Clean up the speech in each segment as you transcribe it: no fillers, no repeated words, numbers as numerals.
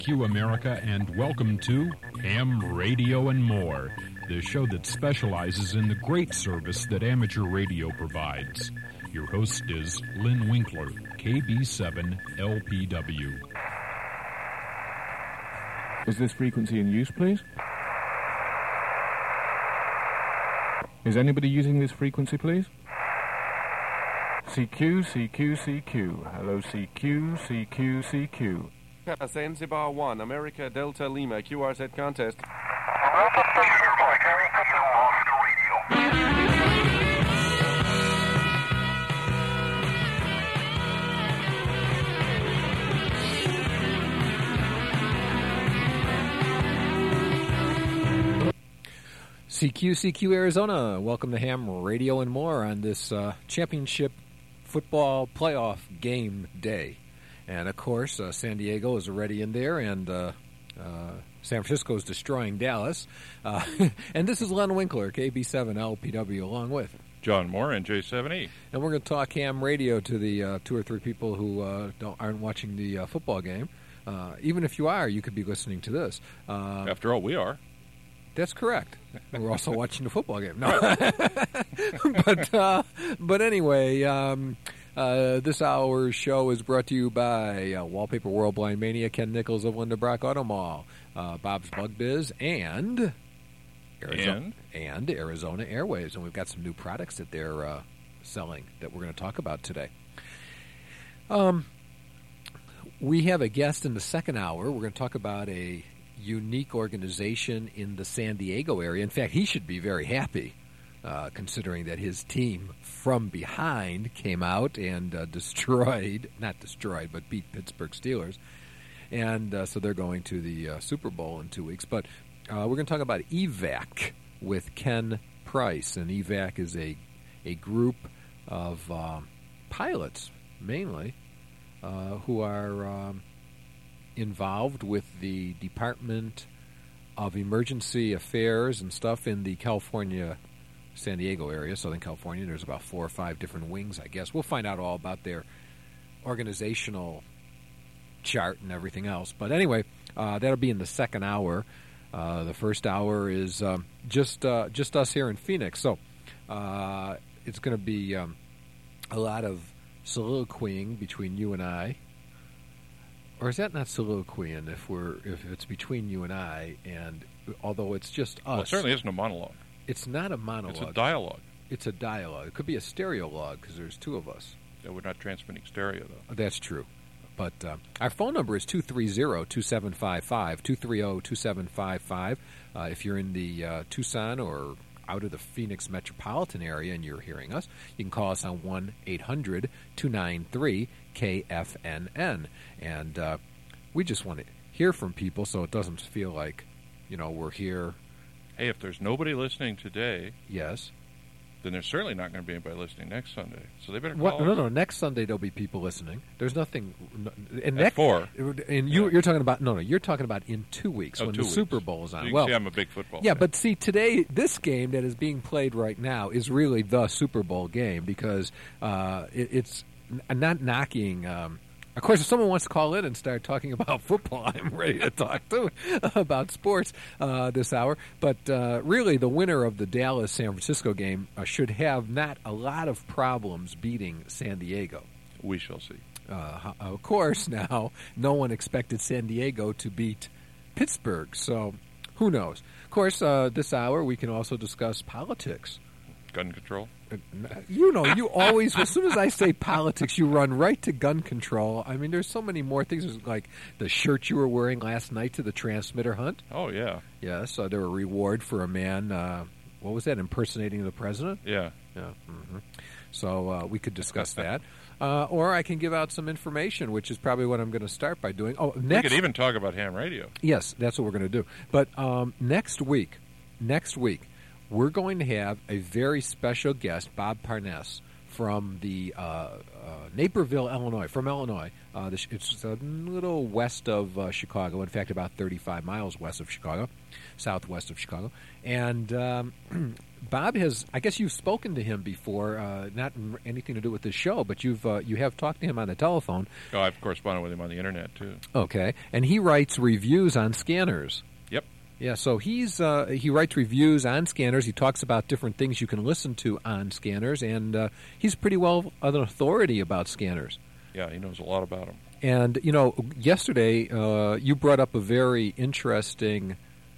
CQ America, and welcome to Ham Radio and More, the show that specializes in the great service that amateur radio provides. Your host is Lynn Winkler, KB7LPW. Is this frequency in use, please? Is anybody using this frequency, please? CQ, CQ, CQ. Hello, CQ, CQ, CQ. Zanzibar 1, America Delta Lima, QRZ contest. America Station by Gary Fisher, Oscar Radio. CQ Arizona, welcome to Ham Radio and More on this championship football playoff game day. And, of course, San Diego is already in there, and San Francisco is destroying Dallas. And this is Len Winkler, KB7LPW, along with John Moore and J7E. And we're going to talk ham radio to the two or three people who aren't watching the football game. Even if you are, you could be listening to this. After all, we are. That's correct. We're also watching the football game. No, but anyway, this hour's show is brought to you by Wallpaper World Blind Mania, Ken Nichols of Linda Brock Auto Mall, Bob's Bug Biz, and Arizona Airways, and we've got some new products that they're selling that we're going to talk about today. We have a guest in the second hour. We're going to talk about a unique organization in the San Diego area. In fact, he should be very happy, considering that his team from behind came out and beat Pittsburgh Steelers. And so they're going to the Super Bowl in 2 weeks. But we're going to talk about EVAC with Ken Price. And EVAC is a group of pilots, mainly, who are involved with the Department of Emergency Affairs and stuff in the California, San Diego area, Southern California. There's about 4 or 5 different wings, I guess. We'll find out all about their organizational chart and everything else. But anyway, that'll be in the second hour. The first hour is just us here in Phoenix. So it's going to be a lot of soliloquying between you and I. Or is that not soliloquying if it's between you and I, and although it's just us? Well, it certainly isn't a monologue. It's not a monologue. It's a dialogue. It's a dialogue. It could be a stereologue because there's 2 of us. Yeah, we're not transmitting stereo, though. That's true. But our phone number is 230-2755, 230-2755. If you're in the Tucson or out of the Phoenix metropolitan area and you're hearing us, you can call us on 1-800-293-KFNN. And we just want to hear from people so it doesn't feel like, we're here. Hey, if there's nobody listening today, yes, then there's certainly not going to be anybody listening next Sunday. So they better call us. No. Next Sunday there'll be people listening. There's nothing. At 4. And you're talking about you're talking about in 2 weeks when 2 the weeks. Super Bowl is on. So you can see I'm a big football fan. But see, today this game that is being played right now is really the Super Bowl game because it's not knocking. Of course, if someone wants to call in and start talking about football, I'm ready to talk too about sports this hour. But really, the winner of the Dallas-San Francisco game should have not a lot of problems beating San Diego. We shall see. Of course, now, no one expected San Diego to beat Pittsburgh, so who knows? Of course, this hour we can also discuss politics. Gun control? You always, as soon as I say politics, you run right to gun control. I mean, there's so many more things. There's like the shirt you were wearing last night to the transmitter hunt. Oh, yeah. Yes, there were a reward for a man, what was that, impersonating the president? Yeah. Yeah. Mm-hmm. So we could discuss that. Or I can give out some information, which is probably what I'm going to start by doing. Oh, next, we could even talk about ham radio. Yes, that's what we're going to do. But next week, we're going to have a very special guest, Bob Parness from the Naperville, Illinois, from Illinois. It's a little west of Chicago, in fact, about 35 miles west of Chicago, southwest of Chicago. And Bob has, I guess you've spoken to him before, not anything to do with this show, but you have talked to him on the telephone. Oh, I've corresponded with him on the internet, too. Okay. And he writes reviews on scanners. Yep. Yeah, so he writes reviews on scanners. He talks about different things you can listen to on scanners, and he's pretty well an authority about scanners. Yeah, he knows a lot about them. And, yesterday you brought up a very interesting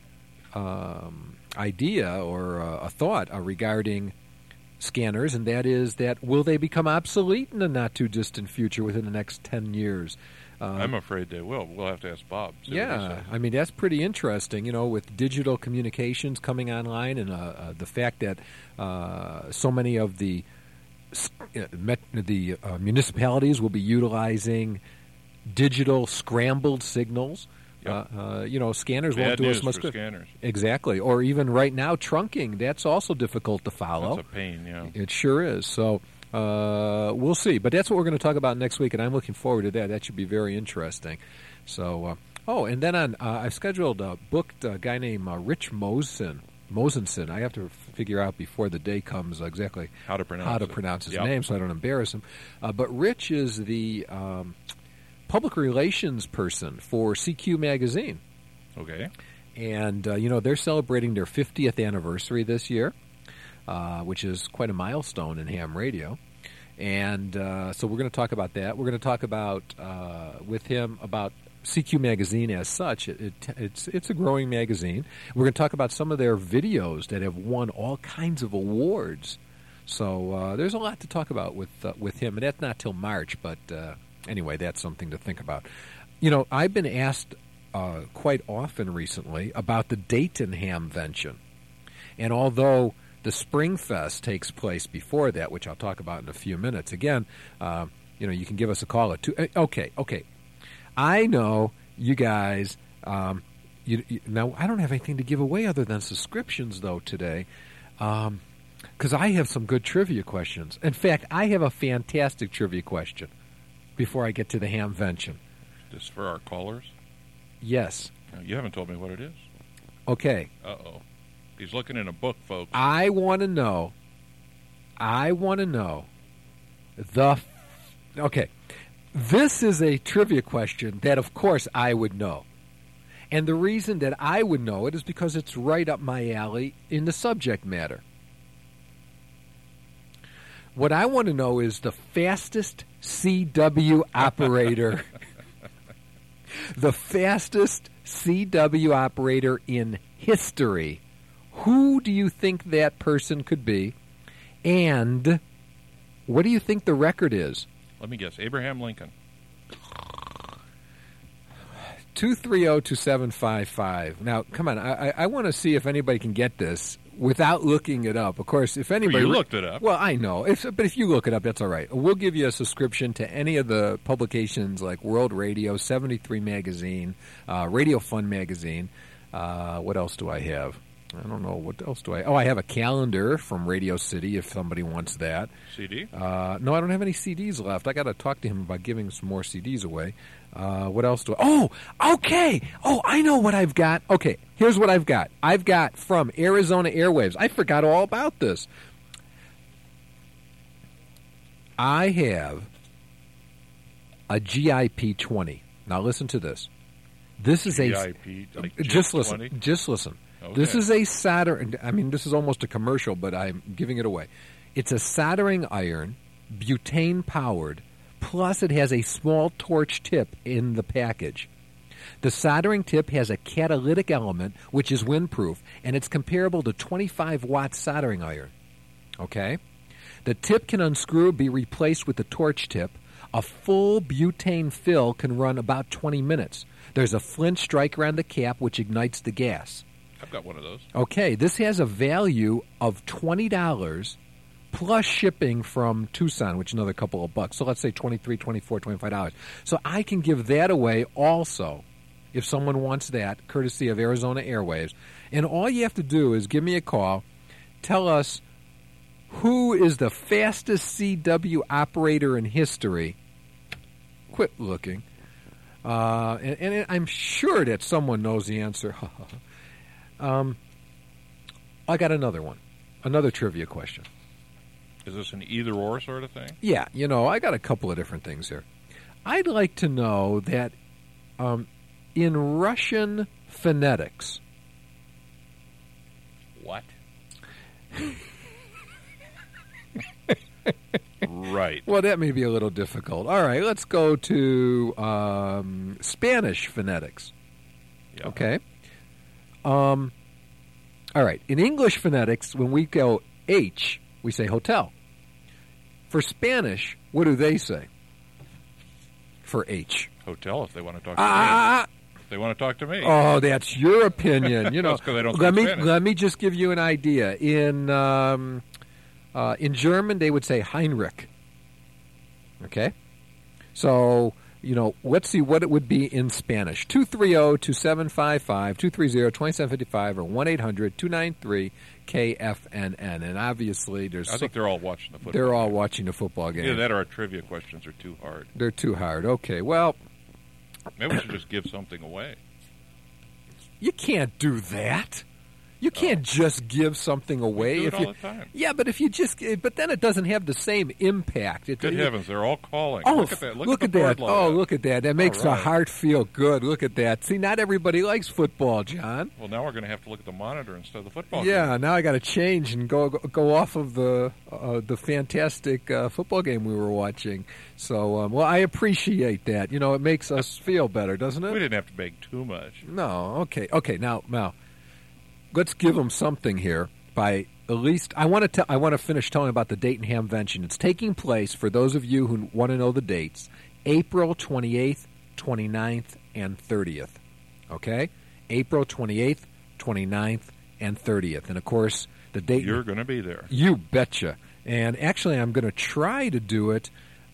idea or a thought regarding scanners, and that is that will they become obsolete in the not-too-distant future within the next 10 years? I'm afraid they will. We'll have to ask Bob. Yeah, I mean, that's pretty interesting, with digital communications coming online and the fact that so many of the municipalities will be utilizing digital scrambled signals. Yep. Scanners Bad won't do news as much for good. scanners. Exactly. Or even right now, trunking. That's also difficult to follow. That's a pain, yeah. It sure is. So we'll see. But that's what we're going to talk about next week, and I'm looking forward to that. That should be very interesting. So, and then I've scheduled booked a guy named Rich Mosenson. I have to figure out before the day comes exactly how to pronounce his name so I don't embarrass him. But Rich is the public relations person for CQ Magazine. Okay. And, they're celebrating their 50th anniversary this year, which is quite a milestone in ham radio. And so we're going to talk about that. We're going to talk about with him about CQ Magazine as such. It's a growing magazine. We're going to talk about some of their videos that have won all kinds of awards. So there's a lot to talk about with him, and that's not till March, but anyway, that's something to think about. I've been asked quite often recently about the Dayton Hamvention. And although the Spring Fest takes place before that, which I'll talk about in a few minutes, again, you can give us a call at 2. Okay. I know you guys, now I don't have anything to give away other than subscriptions, though, today, because I have some good trivia questions. In fact, I have a fantastic trivia question before I get to the Hamvention. Just for our callers? Yes. You haven't told me what it is. Okay. Uh-oh. He's looking in a book, folks. I want to know. Okay. This is a trivia question that, of course, I would know. And the reason that I would know it is because it's right up my alley in the subject matter. What I want to know is the fastest CW operator. The fastest CW operator in history. Who do you think that person could be? And what do you think the record is? Let me guess. Abraham Lincoln. 230-2755. Now, come on. I want to see if anybody can get this without looking it up. Of course, if anybody... Well, you looked it up. Well, I know. But if you look it up, that's all right. We'll give you a subscription to any of the publications like World Radio, 73 Magazine, Radio Fun Magazine. What else do I have? I don't know. What else do I... Oh, I have a calendar from Radio City if somebody wants that. CD? No, I don't have any CDs left. I got to talk to him about giving some more CDs away. What else do I... Oh, okay. Oh, I know what I've got. Okay, here's what I've got. I've got from Arizona Airwaves. I forgot all about this. I have a GIP 20. Now listen to this. This is GIP, like just listen. listen. Just listen. Okay. This is a soldering. I mean, this is almost a commercial, but I'm giving it away. It's a soldering iron, butane powered, plus it has a small torch tip in the package. The soldering tip has a catalytic element, which is windproof, and it's comparable to 25-watt soldering iron. Okay? The tip can unscrew, be replaced with the torch tip. A full butane fill can run about 20 minutes. There's a flint striker on the cap, which ignites the gas. I've got one of those. Okay, this has a value of $20 plus shipping from Tucson, which is another couple of bucks. So let's say $23, $24, $25. So I can give that away also if someone wants that, courtesy of Arizona Airwaves. And all you have to do is give me a call, tell us Who is the fastest CW operator in history? Quit looking. And I'm sure that someone knows the answer. I got another one. Another trivia question. Is this an either-or sort of thing? Yeah, I got a couple of different things here. I'd like to know that in Russian phonetics... What? Right. Well, that may be a little difficult. All right, let's go to Spanish phonetics. Yeah. Okay. All right. In English phonetics, when we go H, we say hotel. For Spanish, what do they say? For H. Hotel, if they want to talk to me. If they want to talk to me. Oh, that's your opinion. That's 'cause I don't let speak me Spanish. let me just give you an idea. In German, they would say Heinrich. Okay, so let's see what it would be in Spanish. 230-2755, 230-2755, or 1-800-293-KFNN. And obviously, I think they're all watching the football they're all game. watching the football game. Either that or our trivia questions are too hard. They're too hard. Okay, well, Maybe we should just give something away. you can't do that. You can't just give something away. We do it if all you, the time. Yeah, but if you but then it doesn't have the same impact. Good heavens, they're all calling. Oh, Look at that. Look at at the that. board Oh, lineup. look at that. That makes All the right. heart feel good. Look at that. See, not everybody likes football, John. Well, now we're going to have to look at the monitor instead of the football Yeah, game. now I got to change and go off of the fantastic football game we were watching. So, well, I appreciate that. It makes us feel better, doesn't We it? didn't have to beg too much. No. Okay. Now, let's give them something here. By at least, I want to finish telling about the Dayton Hamvention. It's taking place, for those of you who want to know the dates, April 28th, 29th, and 30th. Okay? April 28th, 29th, and 30th. And, of course, the Dayton... You're going to be there. You betcha. And actually, I'm going to try to do it,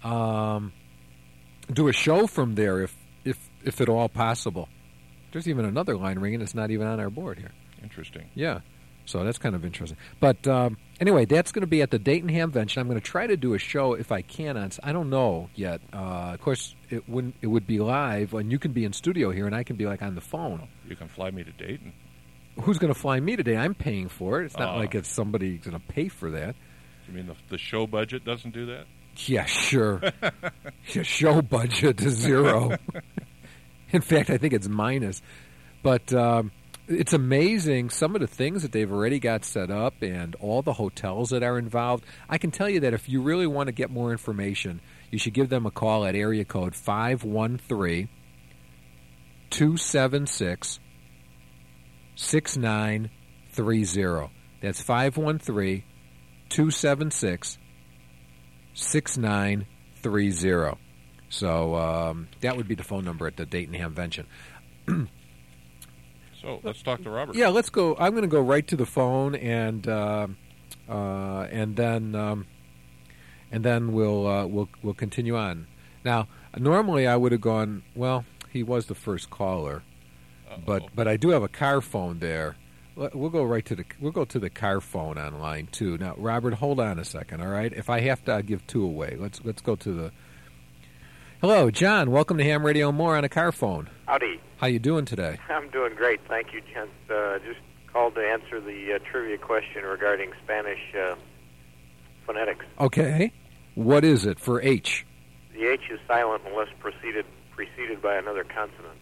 do a show from there if at all possible. There's even another line ringing. It's not even on our board here. Interesting. Yeah. So that's kind of interesting. But anyway, that's going to be at the Dayton Hamvention. I'm going to try to do a show if I can. I don't know yet. Of course, it would be live, and you can be in studio here, and I can be like on the phone. You can fly me to Dayton. Who's going to fly me today? I'm paying for it. It's not Oh. like it's somebody going to pay for that. You mean the show budget doesn't do that? Yeah, sure. Your show budget is zero. In fact, I think it's minus. But it's amazing some of the things that they've already got set up and all the hotels that are involved. I can tell you that if you really want to get more information, you should give them a call at area code 513-276-6930. That's 513-276-6930. So that would be the phone number at the Dayton Hamvention. So let's talk to Robert. Yeah, let's go. I'm going to go right to the phone, and then we'll continue on. Now, normally I would have gone. Well, he was the first caller, but I do have a car phone there. We'll go right to the car phone on line 2. Now, Robert, hold on a second, all right? If I have to, I'll give 2 away. Let's go to the. Hello, John. Welcome to Ham Radio More on a car phone. Howdy. How you doing today? I'm doing great, thank you, Jen. Just called to answer the trivia question regarding Spanish phonetics. Okay. What is it for H? The H is silent unless preceded by another consonant.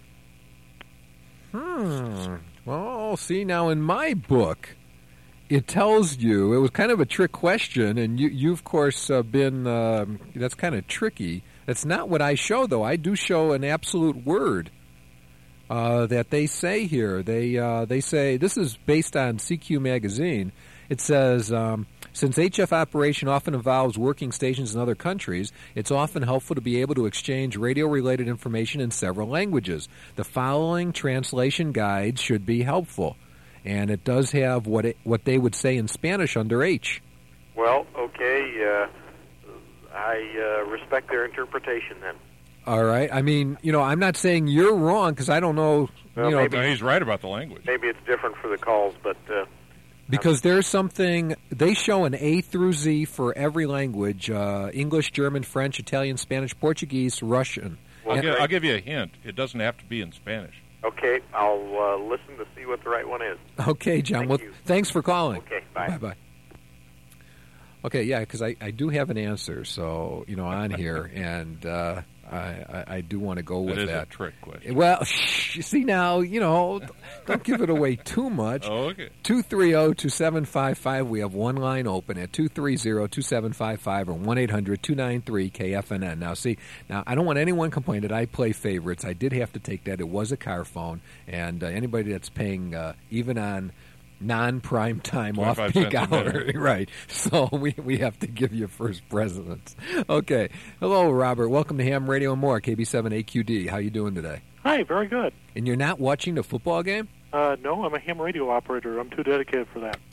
Well, see, now in my book, it tells you, it was kind of a trick question, and you of course, been, that's kind of tricky. That's not what I show, though. I do show an absolute word that they say here. They say, this is based on CQ Magazine. It says, since HF operation often involves working stations in other countries, it's often helpful to be able to exchange radio-related information in several languages. The following translation guides should be helpful. And it does have what they would say in Spanish under H. Well, okay, I respect their interpretation then. All right. I mean, I'm not saying you're wrong because I don't know. Well, No, he's right about the language. Maybe it's different for the calls, but Because there's something, they show an A through Z for every language, English, German, French, Italian, Spanish, Portuguese, Russian. Well, I'll give you a hint. It doesn't have to be in Spanish. Okay, I'll listen to see what the right one is. Okay, John. Thank you. Thanks for calling. Okay, bye. Bye-bye. Okay, yeah, because I do have an answer, so, on here, and I do want to go with That is that. a trick question. Well, see now, don't give it away too much. Oh, okay. 230-2755. We have one line open at 230-2755 or 1-800-293-KFNN. Now I don't want anyone complain that I play favorites. I did have to take that. It was a car phone, and anybody that's paying even on non-prime time 25 off-peak cents a hour, minute. right? So we have to give you first precedence. Okay. Hello, Robert. Welcome to Ham Radio and More, KB7AQD. How you doing today? Hi, very good. And you're not watching the football game? No, I'm a ham radio operator. I'm too dedicated for that.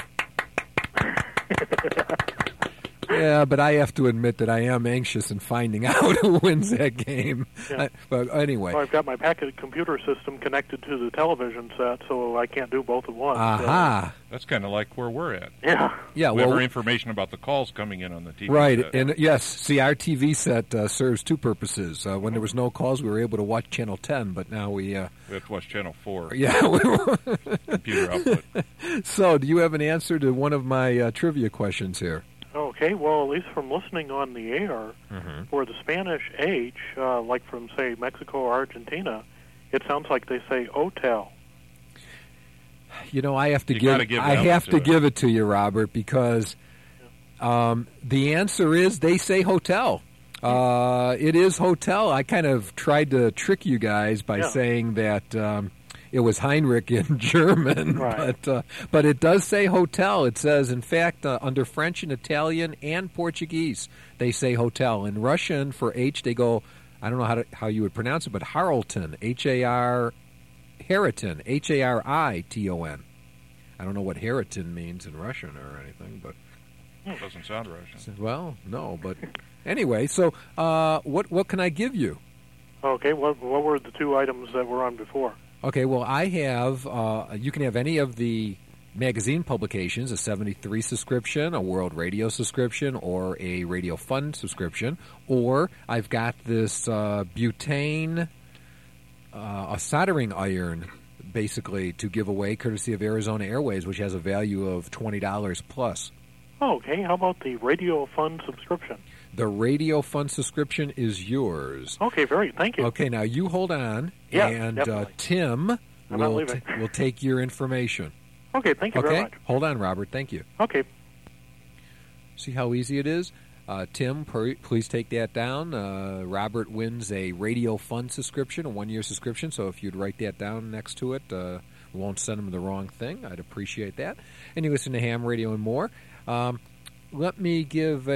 Yeah, but I have to admit that I am anxious in finding out who wins that game. Yeah. But anyway. Well, I've got my packet computer system connected to the television set, so I can't do both at once. Aha. That's kind of like where we're at. Yeah. Yeah, Whatever information about the calls coming in on the TV right. set. And yes, see, our TV set serves two purposes. When there was no calls, we were able to watch Channel 10, but now we... We have to watch Channel 4. Yeah. Computer output. So, do you have an answer to one of my trivia questions here? Okay, well, at least from listening on the air, for the Spanish H, like from, say, Mexico or Argentina, it sounds like they say hotel. I have to You give. gotta give I that have one to to give it to you, Robert, because the answer is they say hotel. It is hotel. I kind of tried to trick you guys by saying that it was Heinrich in German, right. but it does say hotel. It says, in fact, under French and Italian and Portuguese, they say hotel. In Russian, for H, they go. I don't know how you would pronounce it, but Harriton, Hariton, Hariton. I don't know what Hariton means in Russian or anything, but It doesn't sound Russian. well, no. But anyway, so what can I give you? Okay, what were the two items that were on before? Okay, well, I have. You can have any of the magazine publications: a 73 subscription, a World Radio subscription, or a Radio Fund subscription. Or I've got this butane, a soldering iron, basically to give away, courtesy of Arizona Airways, which has a value of $20 plus. Oh, okay, how about the Radio Fund subscription? The Radio Fund subscription is yours. Okay, thank you. Okay, now you hold on, Yeah, and definitely. Tim I'm not will leaving. will take your information. Okay, thank you very Okay, much. hold on, Robert. Thank you. Okay. See how easy it is? Tim, please take that down. Robert wins a Radio Fund subscription, a 1-year subscription, so if you'd write that down next to it, we won't send him the wrong thing. I'd appreciate that. And you listen to Ham Radio and More. Let me give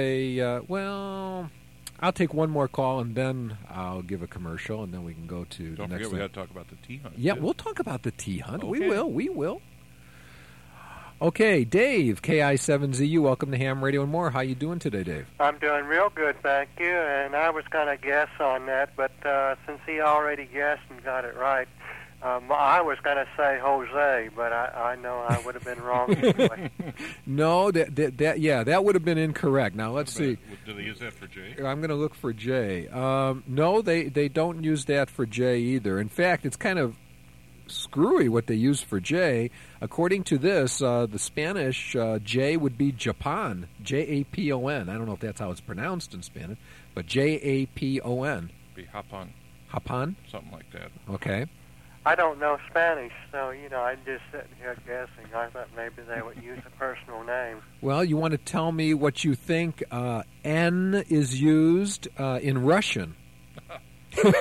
I'll take one more call, and then I'll give a commercial, and then we can go to the Don't next forget we one. got to talk about the tea hunt. Yeah, too. we'll talk about the tea hunt. Okay. We will. Okay, Dave, KI7ZU, welcome to Ham Radio and More. How you doing today, Dave? I'm doing real good, thank you. And I was going to guess on that, but since he already guessed and got it right, I was going to say Jose, but I know I would have been wrong anyway. No, that would have been incorrect. Now, let's see. Do they use that for Jay? I'm going to look for Jay. No, they don't use that for Jay either. In fact, it's kind of screwy what they use for J. According to this, the Spanish J would be Japan, Japon. I don't know if that's how it's pronounced in Spanish, but Japon. Be Hapan, Japan? something like that. Okay. I don't know Spanish, so, I'm just sitting here guessing. I thought maybe they would use a personal name. Well, you want to tell me what you think N is used in Russian? These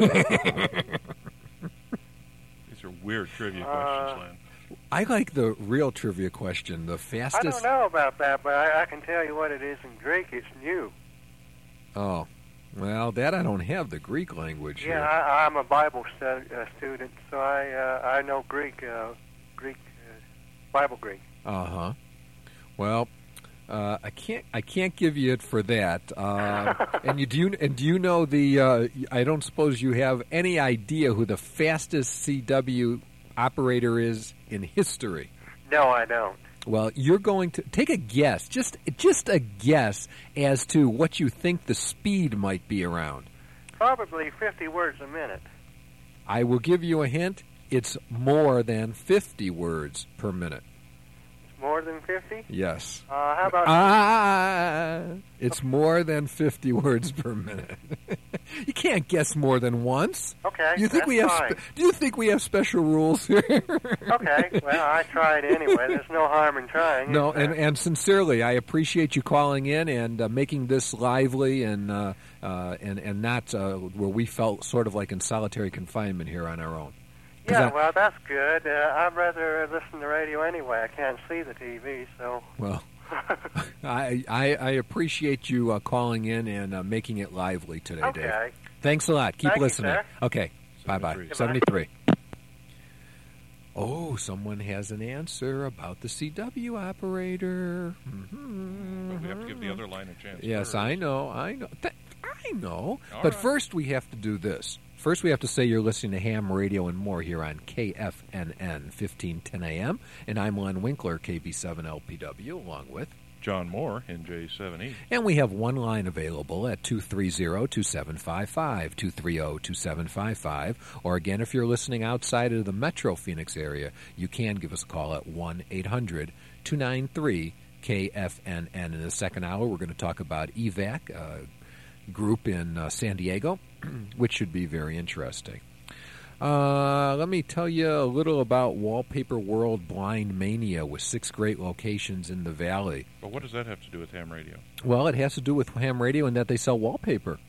are weird trivia questions, Len. I like the real trivia question. The I fastest. don't know about that, but I can tell you what it is in Greek. It's new. Oh, well, that I don't have the Greek language Yeah, here. I'm a Bible student, so I know Greek, Bible Greek. Well, I can't give you it for that. Do you know the? I don't suppose you have any idea who the fastest CW operator is in history. No, I don't. Well, you're going to take a guess, just a guess as to what you think the speed might be around. Probably 50 words a minute. I will give you a hint. It's more than 50 words per minute. More than 50? Yes. How about... It's more than 50 words per minute. You can't guess more than once. Okay, You think that's we have? fine. Do you think we have special rules here? Okay, well, I tried anyway. There's no harm in trying. No, and sincerely, I appreciate you calling in and making this lively and not where we felt sort of like in solitary confinement here on our own. Yeah, well, that's good. I'd rather listen to radio anyway. I can't see the TV, so... Well, I appreciate you calling in and making it lively today, Okay. Dave. Thanks a lot. Keep Thank you, listening. sir. Okay, bye-bye. 73. 73. Oh, someone has an answer about the CW operator. But we have to give the other line a chance. Yes, first. I know. I know. All But right. first we have to do this. First we have to say you're listening to Ham Radio and More here on KFNN 1510 AM. And I'm Len Winkler, KB7LPW, along with... John Moore in J7E. And we have one line available at 230-2755, 230-2755. Or again, if you're listening outside of the Metro Phoenix area, you can give us a call at 1-800-293-KFNN. In the second hour, we're going to talk about EVAC, a group in San Diego, which should be very interesting. Let me tell you a little about Wallpaper World Blind Mania with 6 great locations in the Valley. But what does that have to do with ham radio? Well, it has to do with ham radio and that they sell wallpaper.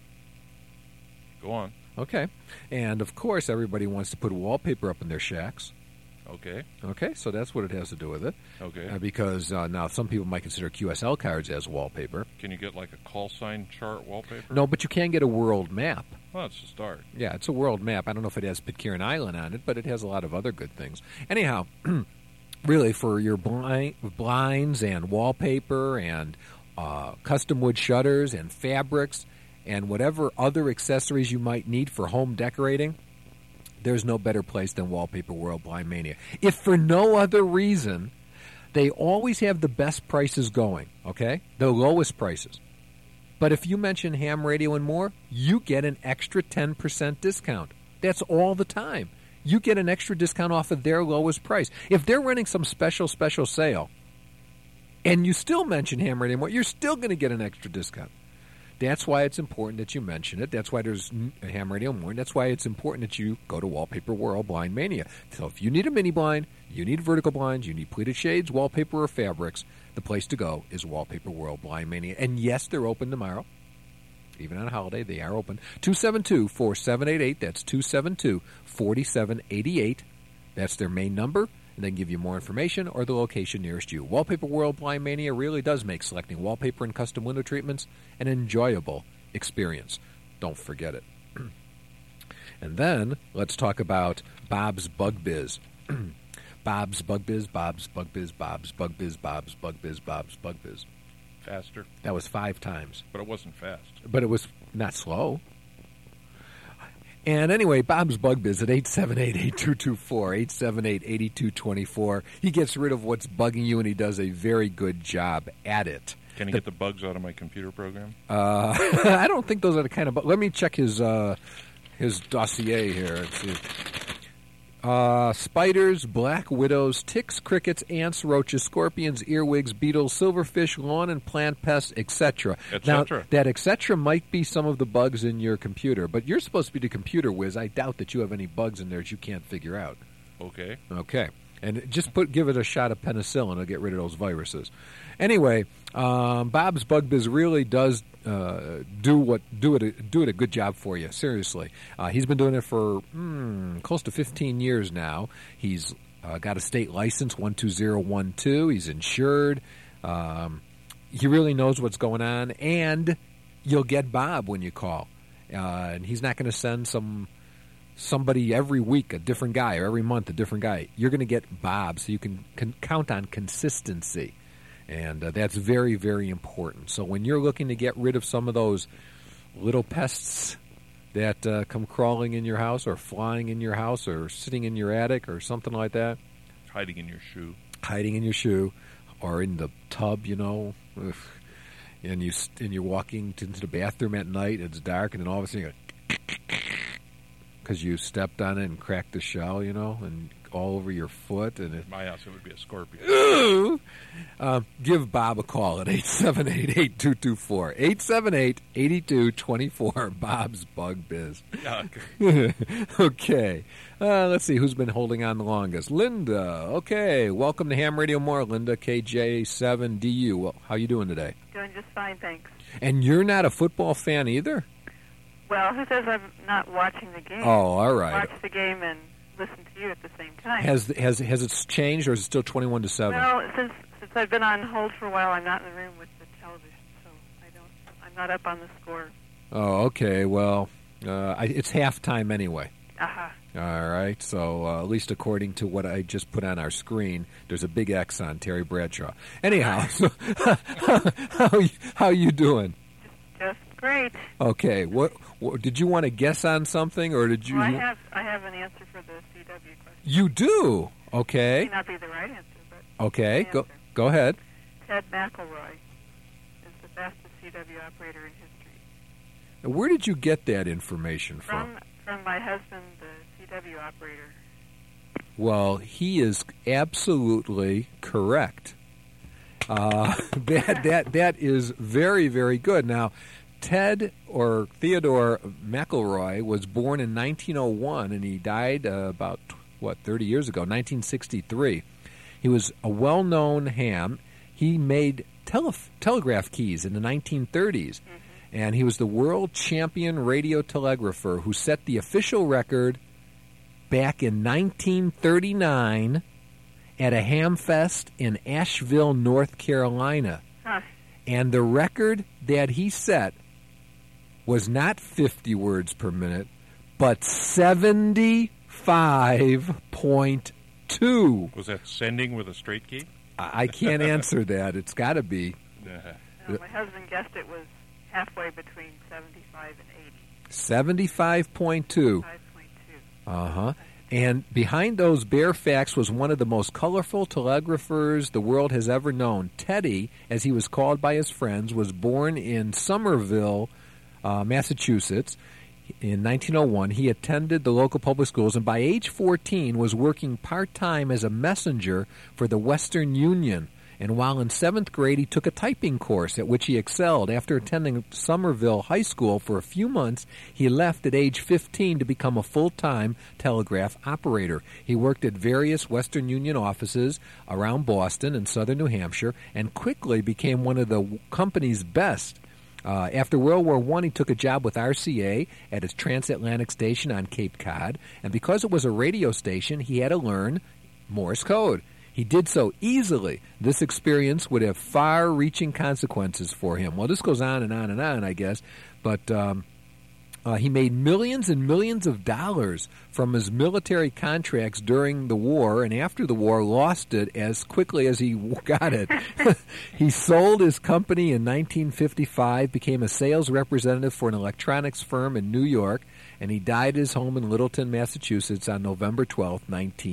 Go on. Okay. And, of course, everybody wants to put wallpaper up in their shacks. Okay. Okay, so that's what it has to do with it. Okay. Because now some people might consider QSL cards as wallpaper. Can you get like a call sign chart wallpaper? No, but you can get a world map. Well, that's a start. Yeah, it's a world map. I don't know if it has Pitcairn Island on it, but it has a lot of other good things. Anyhow, really, for your blinds and wallpaper and custom wood shutters and fabrics and whatever other accessories you might need for home decorating, there's no better place than Wallpaper World Blind Mania. If for no other reason, they always have the best prices going, okay? The lowest prices. But if you mention Ham Radio and More, you get an extra 10% discount. That's all the time. You get an extra discount off of their lowest price. If they're running some special sale, and you still mention Ham Radio and More, you're still going to get an extra discount. That's why it's important that you mention it. That's why there's Ham Radio and More. And that's why it's important that you go to Wallpaper World Blind Mania. So if you need a mini blind, you need vertical blinds, you need pleated shades, wallpaper, or fabrics, the place to go is Wallpaper World Blind Mania. And yes, they're open tomorrow. Even on a holiday, they are open. 272-4788. That's 272-4788. That's their main number. And they can give you more information or the location nearest you. Wallpaper World Blind Mania really does make selecting wallpaper and custom window treatments an enjoyable experience. Don't forget it. And then let's talk about Bob's Bug Biz. Bob's Bug Biz, Bob's Bug Biz, Bob's Bug Biz, Bob's Bug Biz, Bob's Bug Biz. Faster. That was 5 times. But it wasn't fast. But it was not slow. And anyway, Bob's Bug Biz at 878-8224, 878-8224. He gets rid of what's bugging you, and he does a very good job at it. Can you get the bugs out of my computer program? I don't think those are the kind of bugs. Let me check his dossier here. Let's see. Spiders, black widows, ticks, crickets, ants, roaches, scorpions, earwigs, beetles, silverfish, lawn and plant pests, etc. Now, that etc. might be some of the bugs in your computer, but you're supposed to be the computer whiz. I doubt that you have any bugs in there that you can't figure out. Okay. Okay. And just give it a shot of penicillin. It'll get rid of those viruses. Anyway, Bob's Bug Biz really does do it a good job for you. Seriously, he's been doing it for close to 15 years now. He's got a state license 12012. He's insured. He really knows what's going on, and you'll get Bob when you call. And he's not going to send somebody every week, a different guy, or every month a different guy. You're going to get Bob, so you can count on consistency. And that's very, very important. So when you're looking to get rid of some of those little pests that come crawling in your house or flying in your house or sitting in your attic or something like that. Hiding in your shoe. Hiding in your shoe. or in the tub, ugh, and you're walking into the bathroom at night. It's dark, and then all of a sudden, because you stepped on it and cracked the shell, and all over your foot, and my house it would be a scorpion. Give Bob a call at 878-8224. 878-8224. Bob's Bug Biz. Okay. Let's see who's been holding on the longest. Linda. Okay. Welcome to Ham Radio More, Linda, KJ7DU. Well, how you doing today? Doing just fine, thanks. And you're not a football fan either? Well, who says I'm not watching the game? Oh, all right. Watch the game and listen to you at the same time. Has it changed, or is it still 21-7? Well, since I've been on hold for a while, I'm not in the room with the television, so I'm not up on the score. Oh, okay. Well, it's halftime anyway. Uh-huh. All right. So at least according to what I just put on our screen, there's a big X on Terry Bradshaw. Anyhow, so how you doing? Just great. Okay. What did you want to guess on something, or did you? Well, I have an answer for the CW question. You do? Okay. It may not be the right answer, but okay. Go ahead. Ted McElroy is the fastest CW operator in history. Now, where did you get that information from? From my husband, the CW operator. Well, he is absolutely correct. That is very, very good. Now, Ted or Theodore McElroy was born in 1901, and he died about 30 years ago, 1963. He was a well-known ham. He made telegraph keys in the 1930s, and he was the world champion radio telegrapher who set the official record back in 1939 at a ham fest in Asheville, North Carolina. Huh. And the record that he set was not 50 words per minute, but 75.2. Was that sending with a straight key? I can't answer that. It's got to be. No, my husband guessed it was halfway between 75 and 80. 75.2. 5.2. Uh-huh. And behind those bare facts was one of the most colorful telegraphers the world has ever known. Teddy, as he was called by his friends, was born in Somerville, Massachusetts. In 1901, he attended the local public schools, and by age 14 was working part-time as a messenger for the Western Union. And while in 7th grade, he took a typing course at which he excelled. After attending Somerville High School for a few months, he left at age 15 to become a full-time telegraph operator. He worked at various Western Union offices around Boston and southern New Hampshire and quickly became one of the company's best. After World War I, he took a job with RCA at its transatlantic station on Cape Cod, and because it was a radio station, he had to learn Morse code. He did so easily. This experience would have far-reaching consequences for him. Well, this goes on and on and on, I guess, but he made millions and millions of dollars from his military contracts during the war, and after the war lost it as quickly as he got it. He sold his company in 1955, became a sales representative for an electronics firm in New York, and he died at his home in Littleton, Massachusetts on November 12,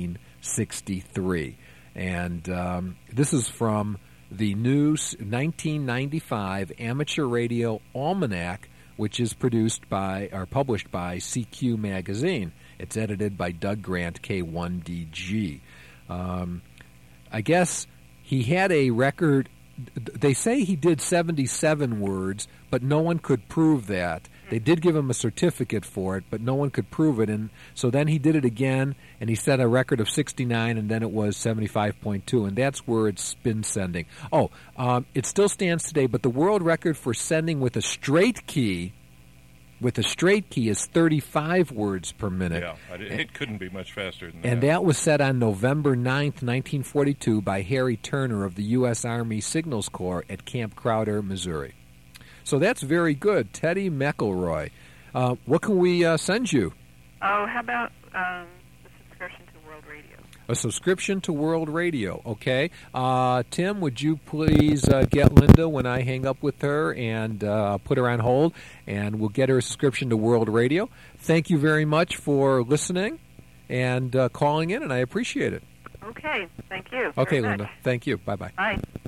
1963. And this is from the new 1995 Amateur Radio Almanac, which is published by CQ Magazine. It's edited by Doug Grant, K1DG. I guess he had a record. They say he did 77 words, but no one could prove that. They did give him a certificate for it, but no one could prove it. And so then he did it again, and he set a record of 69, and then it was 75.2, and that's where it's been sending. It still stands today, but the world record for sending with a straight key is 35 words per minute. Yeah, it couldn't be much faster than that. And that was set on November 9th, 1942 by Harry Turner of the U.S. Army Signals Corps at Camp Crowder, Missouri. So that's very good. Teddy McElroy. What can we send you? Oh, how about a subscription to World Radio? A subscription to World Radio, okay. Tim, would you please get Linda when I hang up with her and put her on hold, and we'll get her a subscription to World Radio. Thank you very much for listening and calling in, and I appreciate it. Okay, thank you. Okay, very Linda. much. Thank you. Bye-bye. Bye.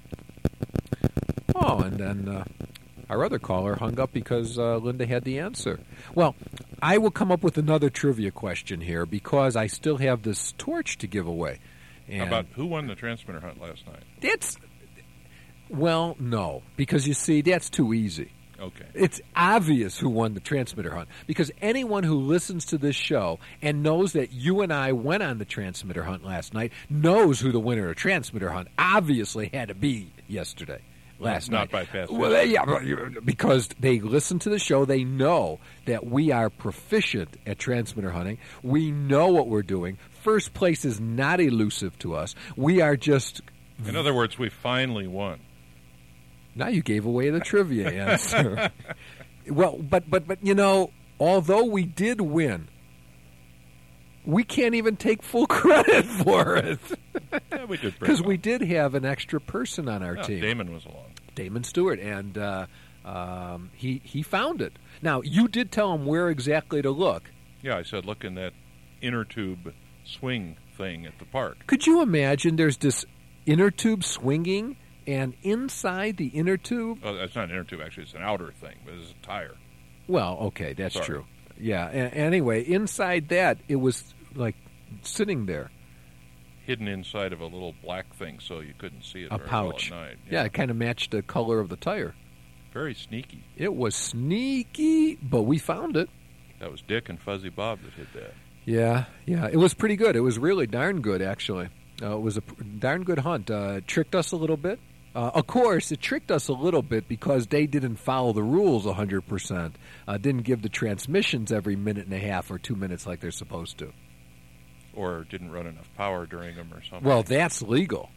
Oh, and then our other caller hung up because Linda had the answer. Well, I will come up with another trivia question here because I still have this torch to give away. And How about who won the transmitter hunt last night? Well, no, because you see, that's too easy. Okay. It's obvious who won the transmitter hunt because anyone who listens to this show and knows that you and I went on the transmitter hunt last night knows who the winner of the transmitter hunt obviously had to be yesterday. Last Not night. by past Well, yeah, because they listen to the show. They know that we are proficient at transmitter hunting. We know what we're doing. First place is not elusive to us. We are just... In other words, we finally won. Now you gave away the trivia answer. Well, but you know, although we did win, we can't even take full credit for it. Yeah, we did because we did have an extra person on our team. Damon was along. Damon Stewart, and he found it. Now you did tell him where exactly to look. Yeah, I said look in that inner tube swing thing at the park. Could you imagine? There's this inner tube swinging. And inside the inner tube... Oh, that's not an inner tube, actually. It's an outer thing, but it's a tire. Well, okay, that's true. Yeah, anyway, inside that, it was, like, sitting there. Hidden inside of a little black thing so you couldn't see it a very pouch. well at night. Yeah, it kind of matched the color of the tire. Very sneaky. It was sneaky, but we found it. That was Dick and Fuzzy Bob that hid that. Yeah, it was pretty good. It was really darn good, actually. It was a darn good hunt. Tricked us a little bit. Of course, it tricked us a little bit because they didn't follow the rules 100%. Didn't give the transmissions every minute and a half or 2 minutes like they're supposed to. Or didn't run enough power during them or something. Well, that's legal.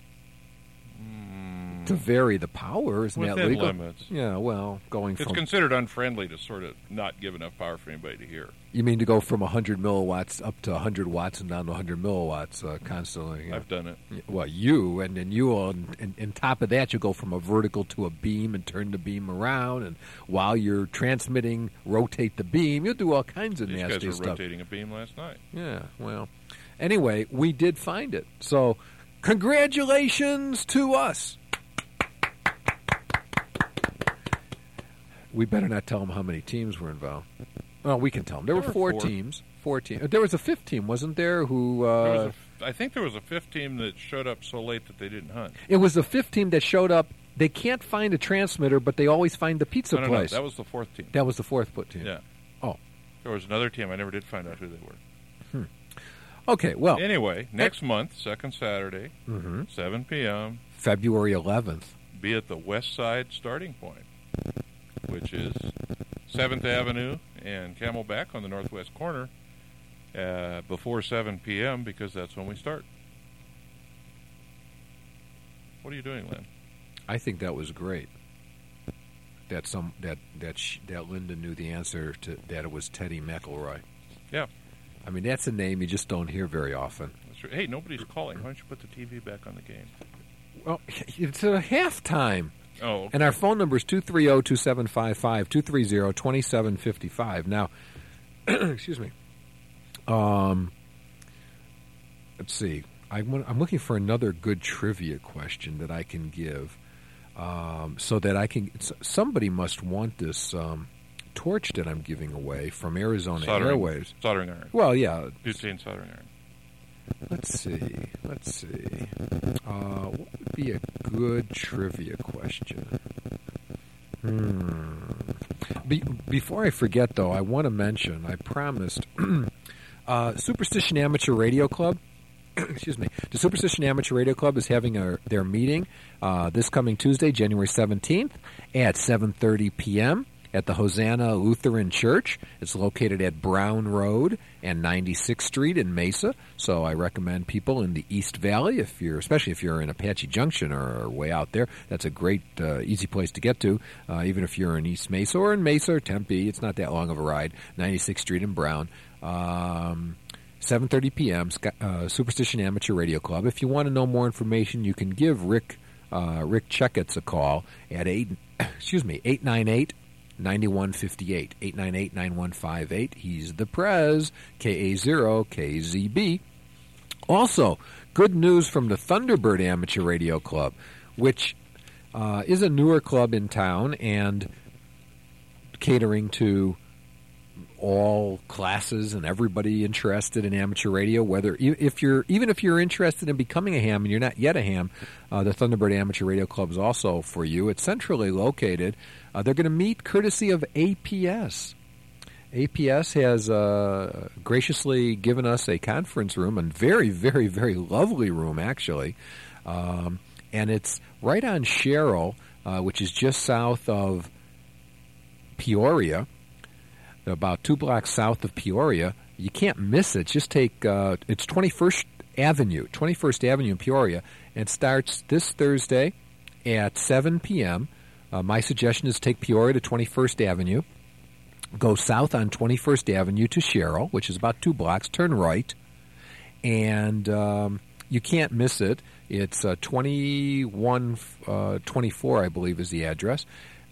To vary the power, isn't that Within legal? limits. Yeah, well, going It's from... considered unfriendly to sort of not give enough power for anybody to hear. You mean to go from 100 milliwatts up to 100 watts and down to 100 milliwatts constantly? Yeah. I've done it. Well, and then you, and top of that, you go from a vertical to a beam and turn the beam around, and while you're transmitting, rotate the beam. You'll do all kinds of These nasty guys were stuff. rotating a beam last night. Yeah, well, anyway, we did find it. So, congratulations to us. We better not tell them how many teams were involved. Well, we can tell them. There were four teams. 4 teams. There was a fifth team, wasn't there? Who? I think there was a fifth team that showed up so late that they didn't hunt. It was the fifth team that showed up. They can't find a transmitter, but they always find the pizza place. No, that was the fourth team. That was the fourth team. Yeah. Oh. There was another team. I never did find out who they were. Okay, well. Anyway, next month, second Saturday, 7 p.m. February 11th. Be at the West Side starting point, which is 7th Avenue and Camelback on the northwest corner before 7 p.m. because that's when we start. What are you doing, Lynn? I think that was great. That Linda knew the answer to that. It was Teddy McElroy. Yeah. I mean, that's a name you just don't hear very often. That's right. Hey, nobody's calling. Why don't you put the TV back on the game? Well, it's a halftime. Oh, okay. And our phone number is 230-2755, 230-2755. Now, excuse me. Let's see. I'm looking for another good trivia question that I can give so that I can... Somebody must want this torch that I'm giving away from Arizona Airwaves. Soldering iron. Well, yeah. Butane soldering iron. Let's see. What would be a good trivia question? Before I forget, though, I want to mention, I promised, Superstition Amateur Radio Club, excuse me, the Superstition Amateur Radio Club is having their meeting this coming Tuesday, January 17th at 7:30 p.m. at the Hosanna Lutheran Church. It's located at Brown Road and 96th Street in Mesa. So I recommend people in the East Valley, especially if you're in Apache Junction or way out there, that's a great, easy place to get to. Even if you're in East Mesa or in Mesa or Tempe, it's not that long of a ride. 96th Street in Brown. 7:30 p.m. Superstition Amateur Radio Club. If you want to know more information, you can give Rick Checketts a call at 898. 9158 898-9158. He's the Prez, KA0KZB. Also, good news from the Thunderbird Amateur Radio Club, which is a newer club in town and catering to all classes and everybody interested in amateur radio. Whether even if you're interested in becoming a ham and you're not yet a ham, the Thunderbird Amateur Radio Club is also for you. It's centrally located. They're going to meet courtesy of APS. APS has graciously given us a conference room, a very, very, very lovely room, actually. And it's right on Sherrill, which is just south of Peoria, about 2 blocks south of Peoria. You can't miss it. Just take, it's 21st Avenue in Peoria, and it starts this Thursday at 7 p.m. My suggestion is take Peoria to 21st Avenue, go south on 21st Avenue to Sherrill, which is about 2 blocks, turn right, and you can't miss it. It's 2124, I believe, is the address.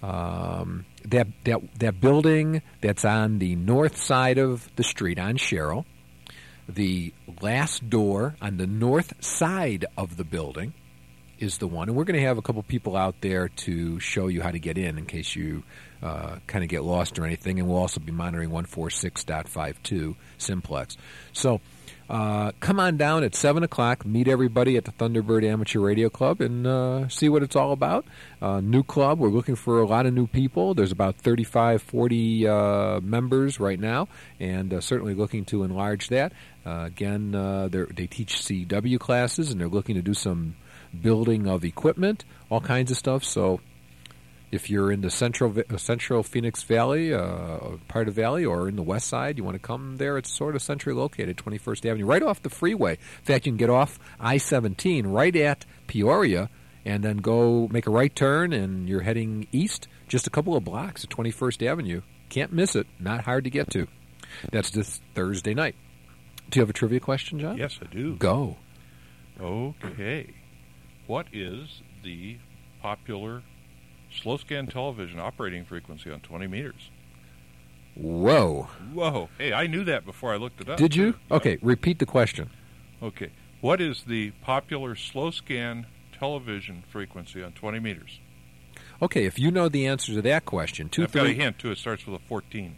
That building that's on the north side of the street on Sherrill, the last door on the north side of the building is the one. And we're going to have a couple people out there to show you how to get in case you kind of get lost or anything. And we'll also be monitoring 146.52 Simplex. So come on down at 7 o'clock, meet everybody at the Thunderbird Amateur Radio Club and see what it's all about. New club, we're looking for a lot of new people. There's about 35, 40 members right now, and certainly looking to enlarge that. Again, they teach CW classes, and they're looking to do some building of equipment, all kinds of stuff. So if you're in the central Phoenix Valley, part of Valley, or in the west side, you want to come there, it's sort of centrally located, 21st Avenue, right off the freeway. In fact, you can get off I-17 right at Peoria and then go make a right turn, and you're heading east just a couple of blocks at 21st Avenue. Can't miss it. Not hard to get to. That's this Thursday night. Do you have a trivia question, John? Yes, I do. Go. Okay. What is the popular slow scan television operating frequency on 20 meters? Whoa. Hey, I knew that before I looked it up. Did you? Yeah. Okay, repeat the question. Okay. What is the popular slow scan television frequency on 20 meters? Okay, if you know the answer to that question, I've got a hint, too. It starts with a 14.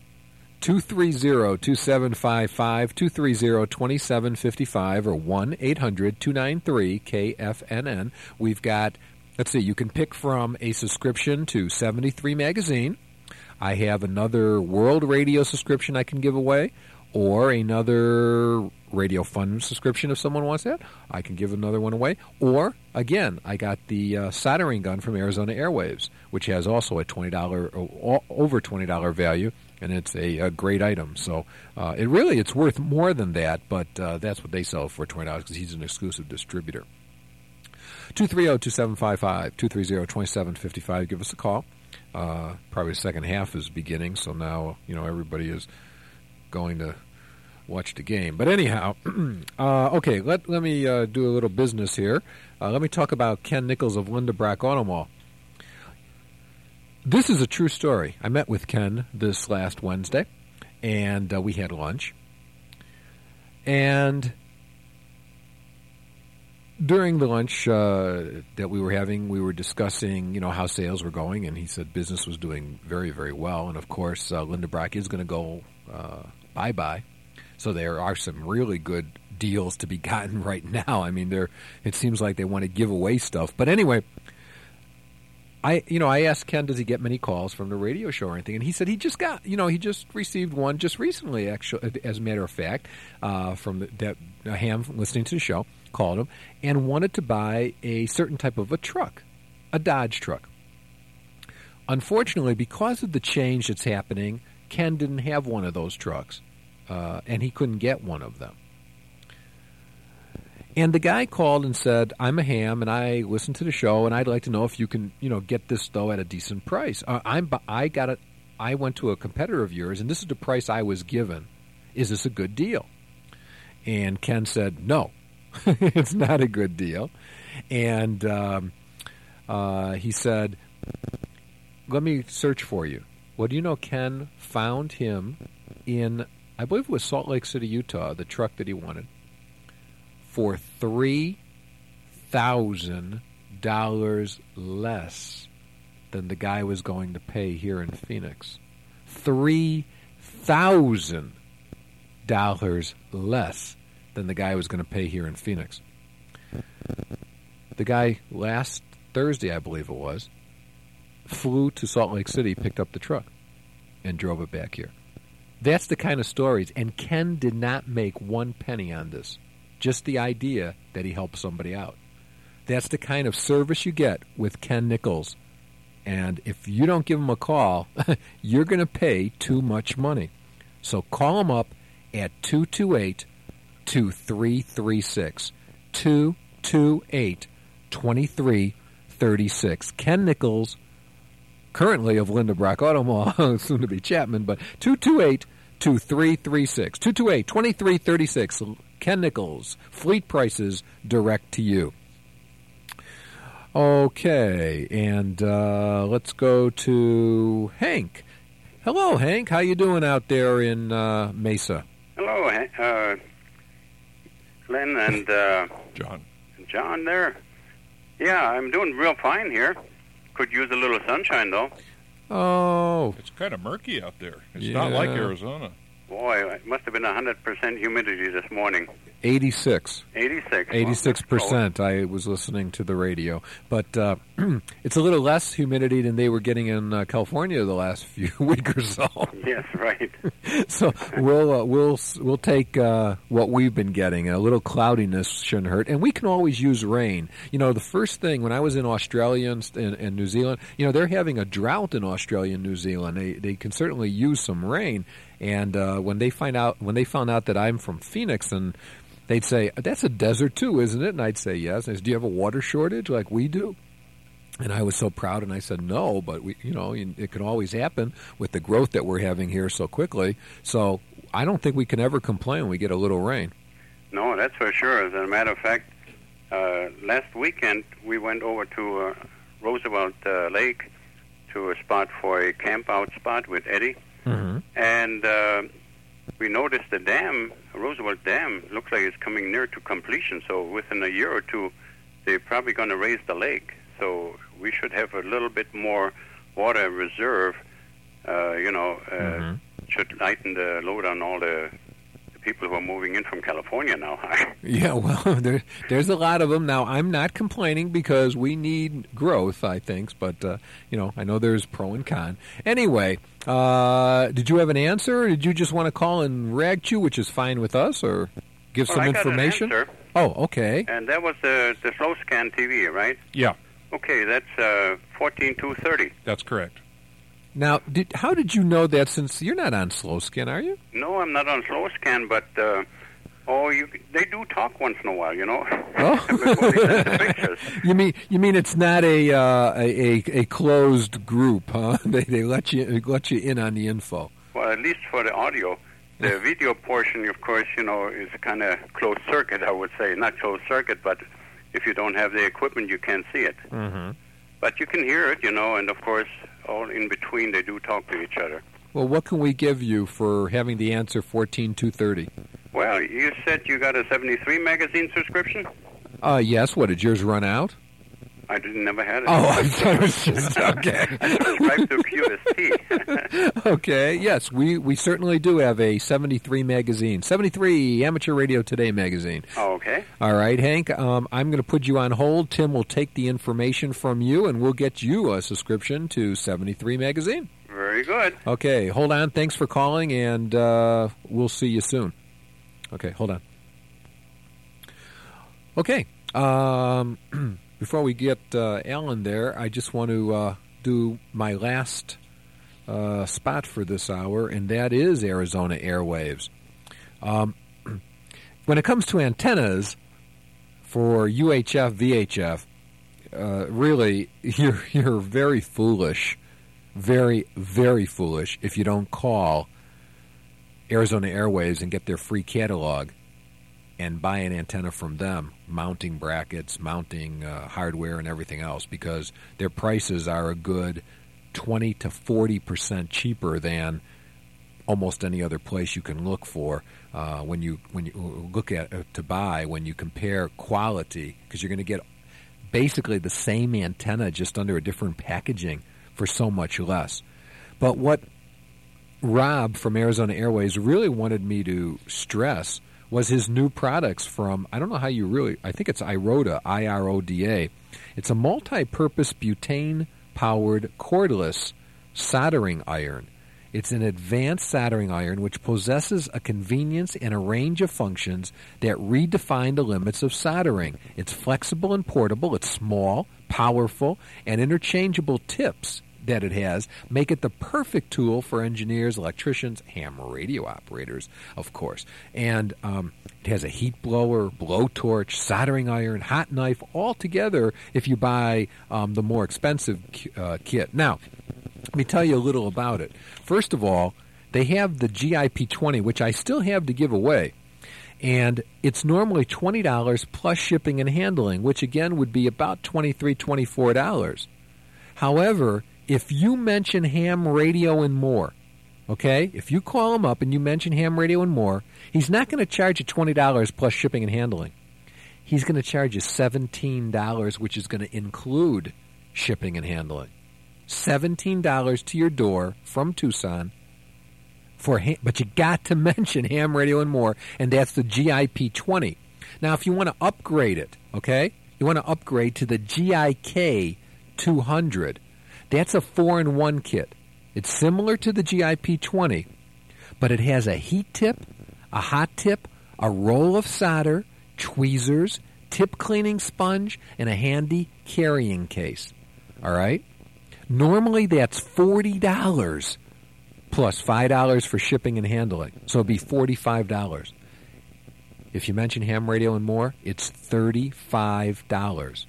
230-2755, 230-2755, or 1-800-293-KFNN. We've got, let's see, you can pick from a subscription to 73 Magazine. I have another World Radio subscription I can give away, or another Radio Fun subscription if someone wants that. I can give another one away. Or, again, I got the soldering gun from Arizona Airwaves, which has also a $20, over $20 value. And it's a great item. So it's worth more than that, but that's what they sell for $20 because he's an exclusive distributor. 230-2755, 230-2755. Give us a call. Probably the second half is beginning, so now everybody is going to watch the game. But anyhow, okay, let me do a little business here. Let me talk about Ken Nichols of Linda Brock Auto Mall. This is a true story. I met with Ken this last Wednesday, and we had lunch. And during the lunch that we were having, we were discussing, how sales were going, and he said business was doing very, very well. And, of course, Linda Brock is going to go bye-bye. So there are some really good deals to be gotten right now. I mean, it seems like they want to give away stuff. But anyway, I asked Ken, does he get many calls from the radio show or anything? And he said he just got, he just received one just recently, actually, as a matter of fact, from a ham listening to the show, called him, and wanted to buy a certain type of a truck, a Dodge truck. Unfortunately, because of the change that's happening, Ken didn't have one of those trucks, and he couldn't get one of them. And the guy called and said, I'm a ham, and I listen to the show, and I'd like to know if you can, get this, though, at a decent price. I went to a competitor of yours, and this is the price I was given. Is this a good deal? And Ken said, no, it's not a good deal. And he said, let me search for you. Well, do you know Ken found him in, I believe it was Salt Lake City, Utah, the truck that he wanted, for $3,000. less than the guy was going to pay here in Phoenix. $3,000 less than the guy was going to pay here in Phoenix. The guy last Thursday, I believe it was, flew to Salt Lake City, picked up the truck, and drove it back here. That's the kind of stories, and Ken did not make one penny on this. Just the idea that he helped somebody out. That's the kind of service you get with Ken Nichols. And if you don't give him a call, you're going to pay too much money. So call him up at 228-2336. 228-2336. Ken Nichols, currently of Linda Brock Auto Mall, soon to be Chapman, but 228-2336. 228-2336. Ken Nichols. Fleet prices direct to you. Okay, and let's go to Hank. Hello, Hank. How you doing out there in Mesa? Hello, Glenn and John. John there. Yeah, I'm doing real fine here. Could use a little sunshine, though. Oh. It's kind of murky out there. It's Yeah. not like Arizona. Boy, it must have been 100% humidity this morning. 86. 86. 86%. I was listening to the radio. But it's a little less humidity than they were getting in California the last few week or so. Yes, right. So we'll take what we've been getting. A little cloudiness shouldn't hurt. And we can always use rain. You know, the first thing, when I was in Australia and New Zealand, you know, they're having a drought in Australia and New Zealand. They can certainly use some rain. And when they found out that I'm from Phoenix, and they'd say, "That's a desert too, isn't it?" And I'd say, "Yes." And they said, "Do you have a water shortage like we do?" And I was so proud, and I said, "No, but it can always happen with the growth that we're having here so quickly. So I don't think we can ever complain when we get a little rain." No, that's for sure. As a matter of fact, last weekend we went over to Roosevelt Lake to a spot for a camp-out spot with Eddie. Mm-hmm. And we noticed the dam, Roosevelt Dam, looks like it's coming near to completion. So within a year or two, they're probably going to raise the lake. So we should have a little bit more water reserve, should lighten the load on all the people who are moving in from California now. Yeah, well, there's a lot of them. Now, I'm not complaining because we need growth, I think, but, I know there's pro and con. Anyway, did you have an answer, or did you just want to call and rag chew, which is fine with us, or give some information? I got an answer. Oh, okay. And that was the slow scan TV, right? Yeah. Okay, that's 14230. That's correct. Now, how did you know that, since you're not on slow scan, are you? No, I'm not on slow scan, but they do talk once in a while, you know. Oh. Before they send the pictures. You mean it's not a closed group, huh? They let you in on the info. Well, at least for the audio. The video portion, of course, is kind of closed circuit, I would say. Not closed circuit, but if you don't have the equipment, you can't see it. Mm-hmm. But you can hear it, and of course, all in between, they do talk to each other. Well, what can we give you for having the answer 14230? Well, you said you got a 73 magazine subscription? Yes. What, did yours run out? I never had it. Oh, I thought it was just, okay. I subscribed to QST. Okay, yes, we certainly do have a 73 magazine. 73 Amateur Radio Today magazine. Oh, okay. All right, Hank, I'm going to put you on hold. Tim will take the information from you, and we'll get you a subscription to 73 magazine. Very good. Okay, hold on. Thanks for calling, and we'll see you soon. Okay, hold on. Okay, before we get Alan there, I just want to do my last spot for this hour, and that is Arizona Airwaves. When it comes to antennas for UHF, VHF, really, you're very foolish, very, very foolish if you don't call Arizona Airwaves and get their free catalog and buy an antenna from them, mounting brackets, mounting hardware, and everything else, because their prices are a good 20 to 40% cheaper than almost any other place you can look for when you look at to buy, when you compare quality, because you're going to get basically the same antenna, just under a different packaging for so much less. But what Rob from Arizona Airways really wanted me to stress was his new products from, I don't know how you really, I think it's Iroda, I-R-O-D-A. It's a multi-purpose butane-powered cordless soldering iron. It's an advanced soldering iron which possesses a convenience and a range of functions that redefine the limits of soldering. It's flexible and portable. It's small, powerful, and interchangeable tips that it has make it the perfect tool for engineers, electricians, ham radio operators, of course. And it has a heat blower, blowtorch, soldering iron, hot knife, all together if you buy the more expensive kit. Now, let me tell you a little about it. First of all, they have the GIP-20, which I still have to give away. And it's normally $20 plus shipping and handling, which again would be about $23, $24. However, if you mention ham radio and more, okay, if you call him up and you mention ham radio and more, he's not going to charge you $20 plus shipping and handling. He's going to charge you $17, which is going to include shipping and handling. $17 to your door from Tucson, but you got to mention ham radio and more, and that's the GIP-20. Now, if you want to upgrade it, okay, you want to upgrade to the GIK-200. That's a 4-in-1 kit. It's similar to the GIP-20, but it has a heat tip, a hot tip, a roll of solder, tweezers, tip cleaning sponge, and a handy carrying case. All right? Normally that's $40 plus $5 for shipping and handling. So it'd be $45. If you mention ham radio and more, it's $35.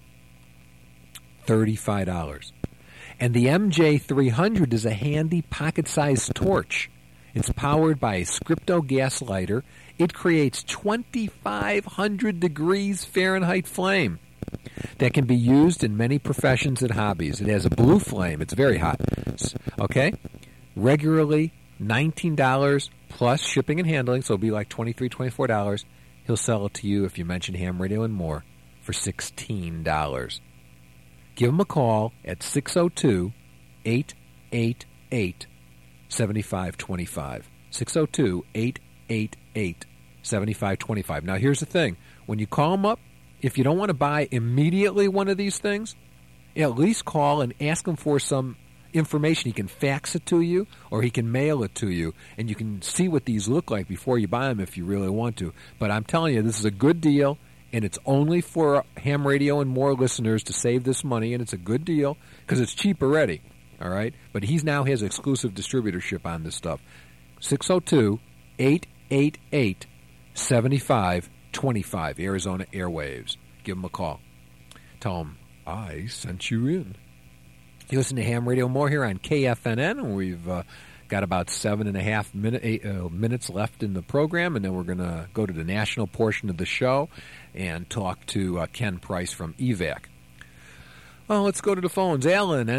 $35. And the MJ300 is a handy pocket-sized torch. It's powered by a Scripto gas lighter. It creates 2,500 degrees Fahrenheit flame that can be used in many professions and hobbies. It has a blue flame. It's very hot. Okay? Regularly $19 plus shipping and handling, so it'll be like $23, $24. He'll sell it to you if you mention ham radio and more for $16. Give him a call at 602-888-7525. 602-888-7525. Now, here's the thing. When you call him up, if you don't want to buy immediately one of these things, at least call and ask him for some information. He can fax it to you or he can mail it to you, and you can see what these look like before you buy them if you really want to. But I'm telling you, this is a good deal, and it's only for ham radio and more listeners to save this money, and it's a good deal because it's cheap already. All right? But he now has exclusive distributorship on this stuff. 602-888-7525, Arizona Airwaves. Give him a call. Tell him I sent you in. You listen to Ham Radio More here on KFNN, and we've got about 7.5 minutes left in the program, and then we're going to go to the national portion of the show and talk to Ken Price from EVAC. Well, let's go to the phones. Alan,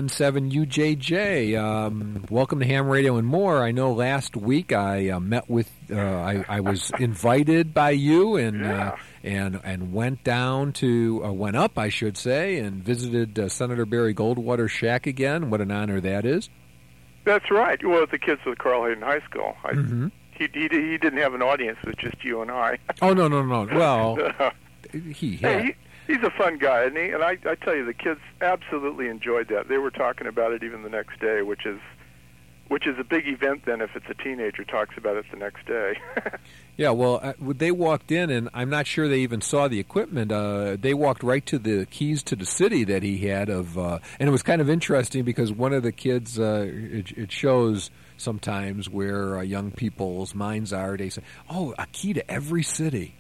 N7UJJ. Welcome to Ham Radio and More. I know last week I met with, I was invited by you and went down to, went up, I should say, and visited Senator Barry Goldwater's shack again. What an honor that is. That's right. Well, the kids with Carl Hayden High School. He didn't have an audience. It was just you and I. Oh, no. Well, he had. He's a fun guy, isn't he? And I tell you, the kids absolutely enjoyed that. They were talking about it even the next day, which is a big event then if it's a teenager talks about it the next day. Yeah, well, they walked in, and I'm not sure they even saw the equipment. They walked right to the keys to the city that he had and it was kind of interesting because one of the kids, it shows sometimes where young people's minds are. They say, "Oh, a key to every city."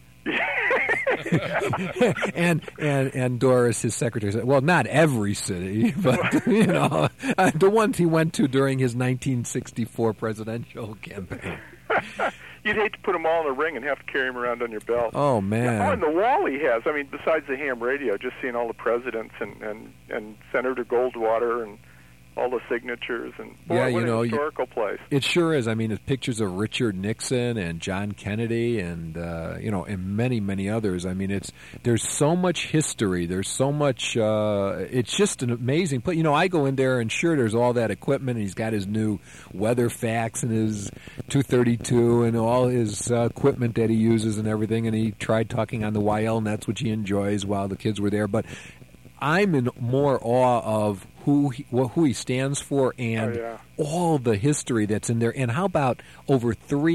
and Doris, his secretary, said, "Well, not every city, but the ones he went to during his 1964 presidential campaign." You'd hate to put them all in a ring and have to carry them around on your belt. Oh man! Oh, and the wall he has. I mean, besides the ham radio, just seeing all the presidents and Senator Goldwater and all the signatures, and boy, Yeah, what you know, a historical place. It sure is. I mean, it's pictures of Richard Nixon and John Kennedy, and and many, many others. I mean, there's so much history. There's so much. It's just an amazing place. You know, I go in there, and sure, there's all that equipment. And he's got his new weather fax and his 232 and all his equipment that he uses and everything. And he tried talking on the YL nets, which he enjoys while the kids were there. But I'm in more awe of who he stands for and all the history that's in there. And how about over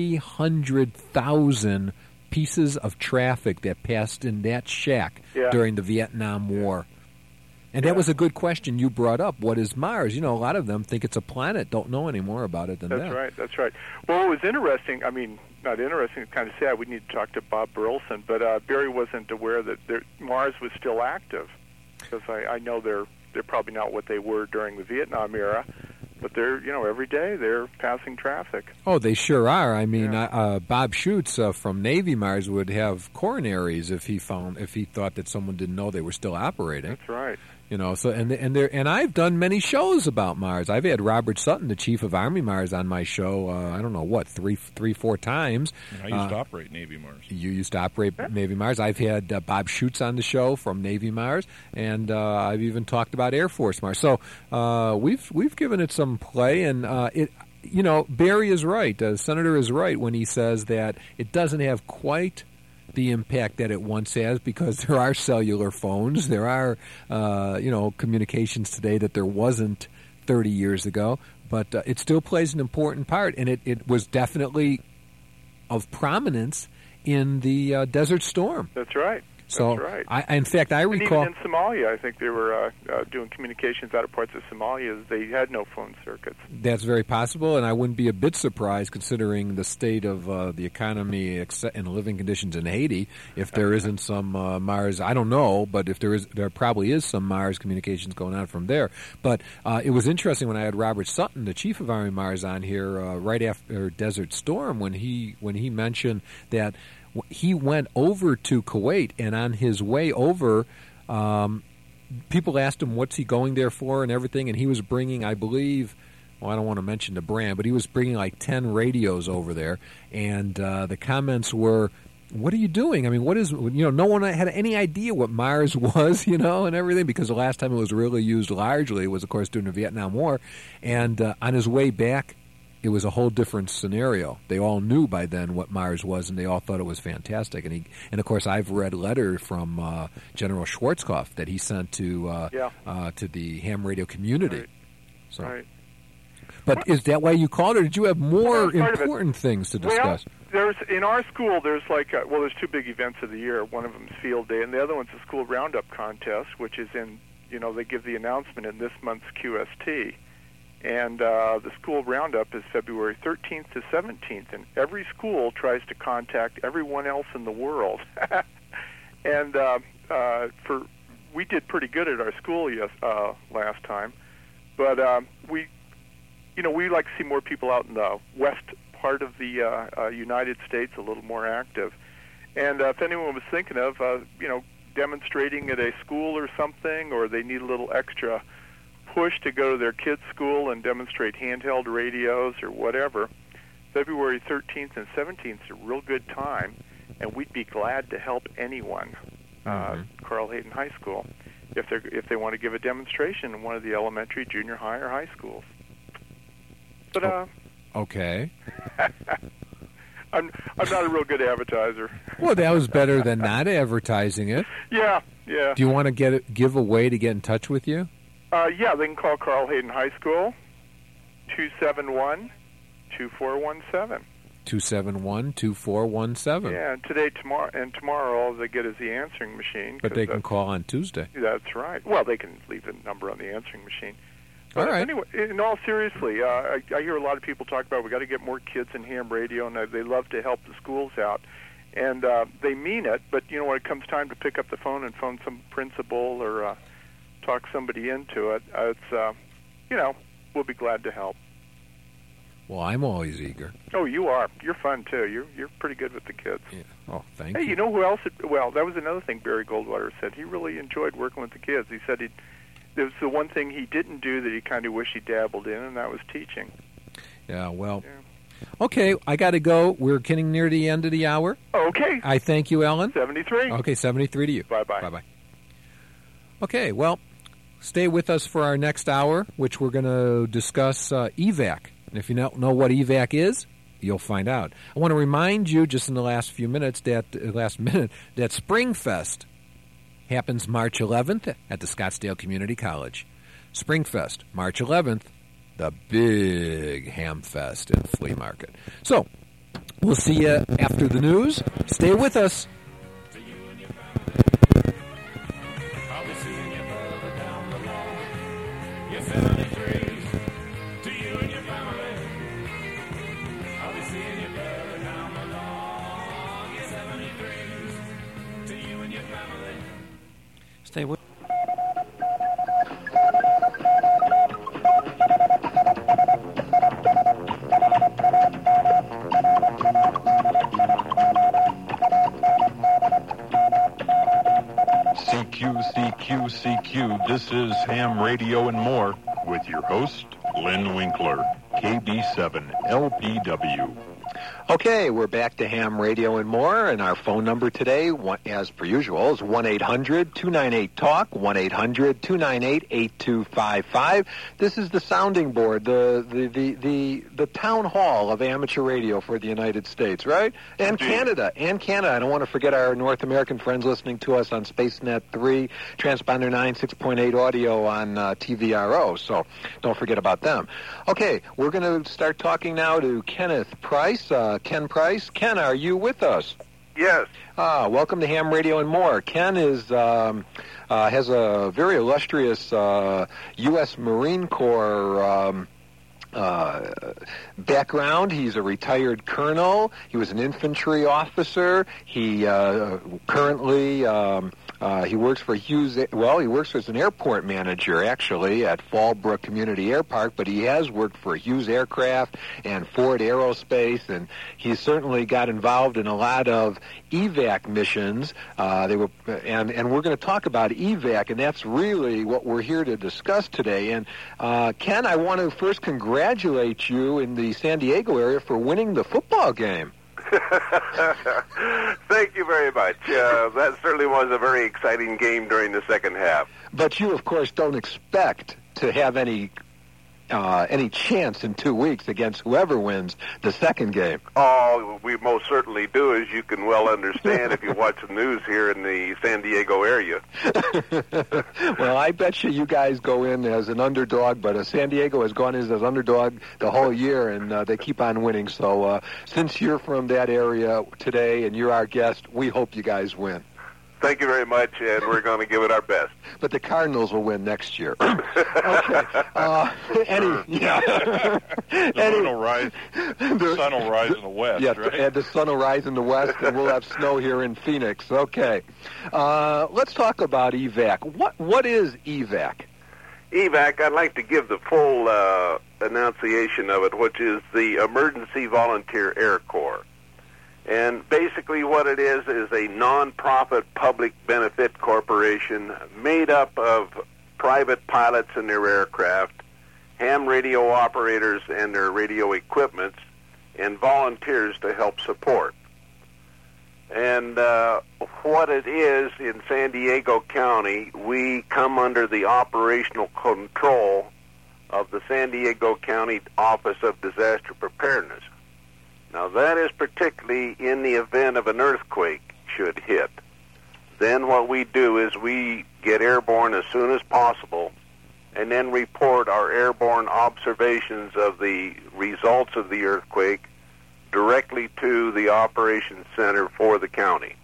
300,000 pieces of traffic that passed in that shack during the Vietnam War? And that was a good question you brought up. What is Mars? You know, a lot of them think it's a planet, don't know any more about it than that. That's right. Well, it was interesting. I mean, not interesting, it's kind of sad. We need to talk to Bob Burleson, but Barry wasn't aware that Mars was still active. Because I know they're probably not what they were during the Vietnam era, but they're every day they're passing traffic. Oh, they sure are. I mean, Bob Schutz from Navy Mars would have coronaries if he thought that someone didn't know they were still operating. That's right. You know, so and I've done many shows about Mars. I've had Robert Sutton, the chief of Army Mars, on my show. I don't know what 3-4 times. I used to operate Navy Mars. You used to operate Navy Mars. I've had Bob Schutz on the show from Navy Mars, and I've even talked about Air Force Mars. So we've given it some play, and Barry is right. The senator is right when he says that it doesn't have quite the impact that it once has, because there are cellular phones, there are communications today that there wasn't 30 years ago, but it still plays an important part, and it was definitely of prominence in the Desert Storm. That's right. So, that's right. In fact, I recall... And even in Somalia, I think they were doing communications out of parts of Somalia. They had no phone circuits. That's very possible, and I wouldn't be a bit surprised, considering the state of the economy and living conditions in Haiti, if there isn't some Mars... I don't know, but if there probably is some Mars communications going on from there. But it was interesting when I had Robert Sutton, the chief of Army Mars, on here right after Desert Storm, when he mentioned that he went over to Kuwait, and on his way over, people asked him what's he going there for and everything, and he was bringing, I believe, I don't want to mention the brand, but he was bringing like 10 radios over there, and the comments were, what are you doing? I mean, what is, no one had any idea what Mars was, and everything, because the last time it was really used largely was, of course, during the Vietnam War, and on his way back, it was a whole different scenario. They all knew by then what Mars was, and they all thought it was fantastic. And of course, I've read letter from General Schwarzkopf that he sent to the ham radio community. Right. So, right. But is that why you called, or did you have more important things to discuss? Well, in our school, there's there's two big events of the year. One of them is Field Day, and the other one's the School Roundup Contest, which is in, they give the announcement in this month's QST. And the school roundup is February 13th to 17th, and every school tries to contact everyone else in the world. And we did pretty good at our school last time, but we like to see more people out in the west part of the United States, a little more active. And if anyone was thinking of demonstrating at a school or something, or they need a little extra push to go to their kids' school and demonstrate handheld radios or whatever, February 13th and 17th is a real good time, and we'd be glad to help anyone. Carl Hayden High School, if they want to give a demonstration in one of the elementary, junior high, or high schools. But okay. I'm not a real good advertiser. Well, that was better than not advertising it. Yeah. Do you want to give a way to get in touch with you? They can call Carl Hayden High School, 271-2417. 271-2417. Yeah, and tomorrow, all they get is the answering machine. But they can call on Tuesday. That's right. Well, they can leave the number on the answering machine. All right. Anyway, in all seriously, I hear a lot of people talk about we got to get more kids in ham radio, and they love to help the schools out. And they mean it, but, when it comes time to pick up the phone and phone some principal or talk somebody into it, we'll be glad to help. Well, I'm always eager. Oh, you are. You're fun, too. You're pretty good with the kids. Yeah. Oh, thank you. Hey, you know who else? That was another thing Barry Goldwater said. He really enjoyed working with the kids. He said It was the one thing he didn't do that he kind of wished he dabbled in, and that was teaching. Yeah, well, okay, I got to go. We're getting near the end of the hour. Okay. I thank you, Ellen. 73. Okay, 73 to you. Bye-bye. Bye-bye. Okay, well, stay with us for our next hour, which we're going to discuss EVAC. And if you don't know what EVAC is, you'll find out. I want to remind you, just in the last minute, that Springfest happens March 11th at the Scottsdale Community College. Springfest, March 11th, the big ham fest and flea market. So, we'll see you after the news. Stay with us. Stay with. CQ. This is Ham Radio and More with your host, Lynn Winkler, KB7 LPW. Okay, we're back to Ham Radio and More, and our phone number today, as per usual, is 1-800-298-TALK, 1-800-298-8255. This is the sounding board, the town hall of amateur radio for the United States, right? And Canada. I don't want to forget our North American friends listening to us on SpaceNet 3, Transponder 9, 6.8 audio on TVRO, so don't forget about them. Okay, we're going to start talking now to Kenneth Price. Ken Price. Ken, are you with us? Yes. Welcome to Ham Radio and More. Ken is has a very illustrious U.S. Marine Corps background. He's a retired colonel. He was an infantry officer. He currently he works for Hughes. Well, he works as an airport manager actually at Fallbrook Community Air Park, but he has worked for Hughes Aircraft and Ford Aerospace, and he's certainly got involved in a lot of EVAC missions. And we're going to talk about EVAC, and that's really what we're here to discuss today. And Ken, I want to first congratulate you in the San Diego area for winning the football game. Thank you very much. That certainly was a very exciting game during the second half. But you, of course, don't expect to have any chance in 2 weeks against whoever wins the second game. Oh, we most certainly do, as you can well understand if you watch the news here in the San Diego area. Well, I bet you guys go in as an underdog, but San Diego has gone in as underdog the whole year, and they keep on winning. So since you're from that area today and you're our guest, we hope you guys win. Thank you very much, and we're going to give it our best. But the Cardinals will win next year. Okay. The sun will rise in the west, yeah, right? And the sun will rise in the west, and we'll have snow here in Phoenix. Okay. Let's talk about EVAC. What is EVAC? EVAC, I'd like to give the full enunciation of it, which is the Emergency Volunteer Air Corps. And basically what it is a non-profit public benefit corporation made up of private pilots and their aircraft, ham radio operators and their radio equipments, and volunteers to help support. And what it is in San Diego County, we come under the operational control of the San Diego County Office of Disaster Preparedness. Now, that is particularly in the event of an earthquake should hit. Then what we do is we get airborne as soon as possible and then report our airborne observations of the results of the earthquake directly to the operations center for the county.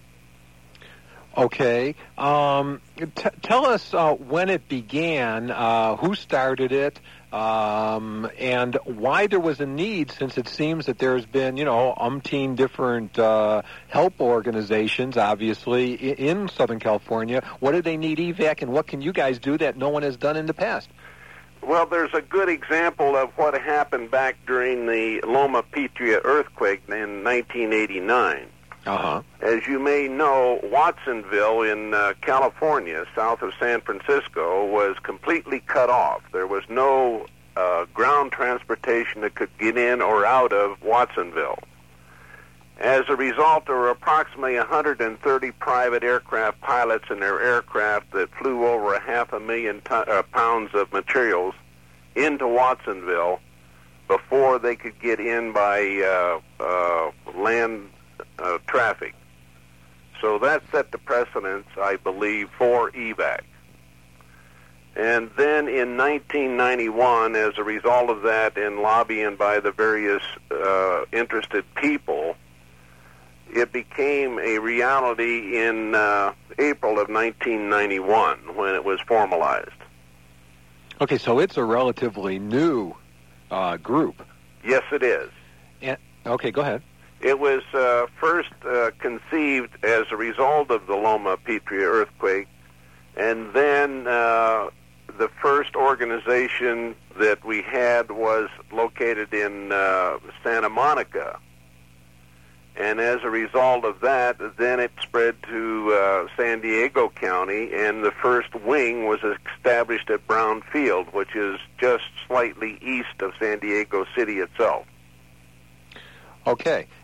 Okay. Tell us when it began, who started it, and why there was a need, since it seems that there's been, umpteen different help organizations, obviously, in Southern California. What do they need EVAC, and what can you guys do that no one has done in the past? Well, there's a good example of what happened back during the Loma Prieta earthquake in 1989. As you may know, Watsonville in California, south of San Francisco, was completely cut off. There was no ground transportation that could get in or out of Watsonville. As a result, there were approximately 130 private aircraft pilots in their aircraft that flew over 500,000 pounds of materials into Watsonville before they could get in by land traffic. So that set the precedence, I believe, for evac. And then in 1991, as a result of that and lobbying by the various interested people, it became a reality in April of 1991 when it was formalized. Okay, so it's a relatively new group. Yes, it is. Okay, go ahead. It was first conceived as a result of the Loma Prieta earthquake, and then the first organization that we had was located in Santa Monica. And as a result of that, then it spread to San Diego County, and the first wing was established at Brown Field, which is just slightly east of San Diego City itself. Okay.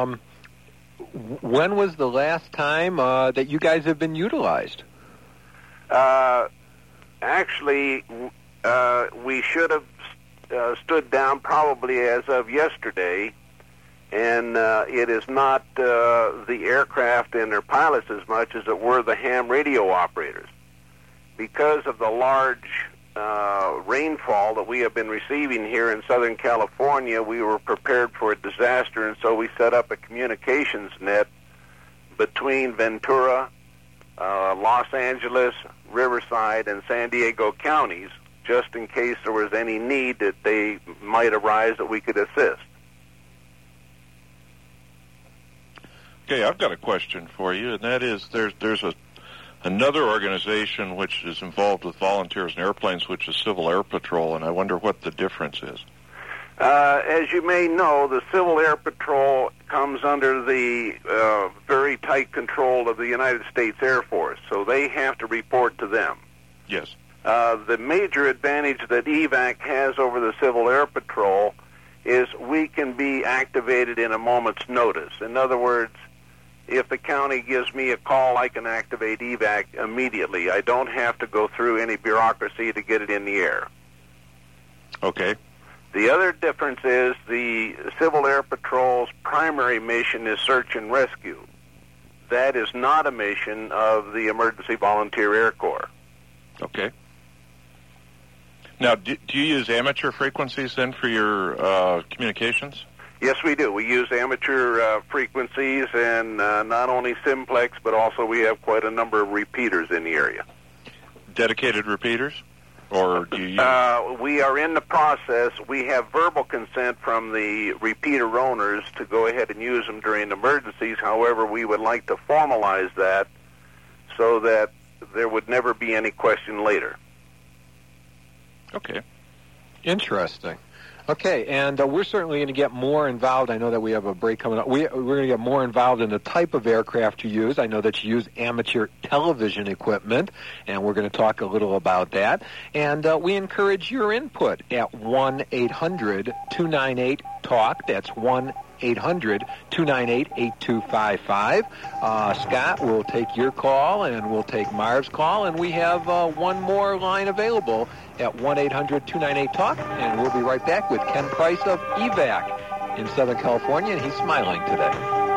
When was the last time that you guys have been utilized? Actually, we should have stood down probably as of yesterday, and it is not the aircraft and their pilots as much as it were the ham radio operators. Because of the large rainfall that we have been receiving here in Southern California, we were prepared for a disaster, and so we set up a communications net between Ventura, Los Angeles, Riverside, and San Diego counties, just in case there was any need that they might arise that we could assist. Okay, I've got a question for you, and that is there's another organization which is involved with volunteers and airplanes, which is Civil Air Patrol, and I wonder what the difference is. As you may know, the Civil Air Patrol comes under the very tight control of the United States Air Force, so they have to report to them. Yes. The major advantage that EVAC has over the Civil Air Patrol is we can be activated in a moment's notice. In other words, if the county gives me a call, I can activate EVAC immediately. I don't have to go through any bureaucracy to get it in the air. Okay. The other difference is the Civil Air Patrol's primary mission is search and rescue. That is not a mission of the Emergency Volunteer Air Corps. Okay. Now, do you use amateur frequencies then for your communications? Yes, we do. We use amateur frequencies, and not only simplex, but also we have quite a number of repeaters in the area. Dedicated repeaters? Or do you we are in the process. We have verbal consent from the repeater owners to go ahead and use them during emergencies. However, we would like to formalize that so that there would never be any question later. Okay. Interesting. Okay, and we're certainly going to get more involved. I know that we have a break coming up. We're going to get more involved in the type of aircraft you use. I know that you use amateur television equipment, and we're going to talk a little about that. And we encourage your input at 1-800-298-TALK. That's 1-800-298-8255. Scott will take your call, and we'll take Marv's call, and we have one more line available at 1-800-298-TALK, and we'll be right back with Ken Price of EVAC in Southern California, and he's smiling today.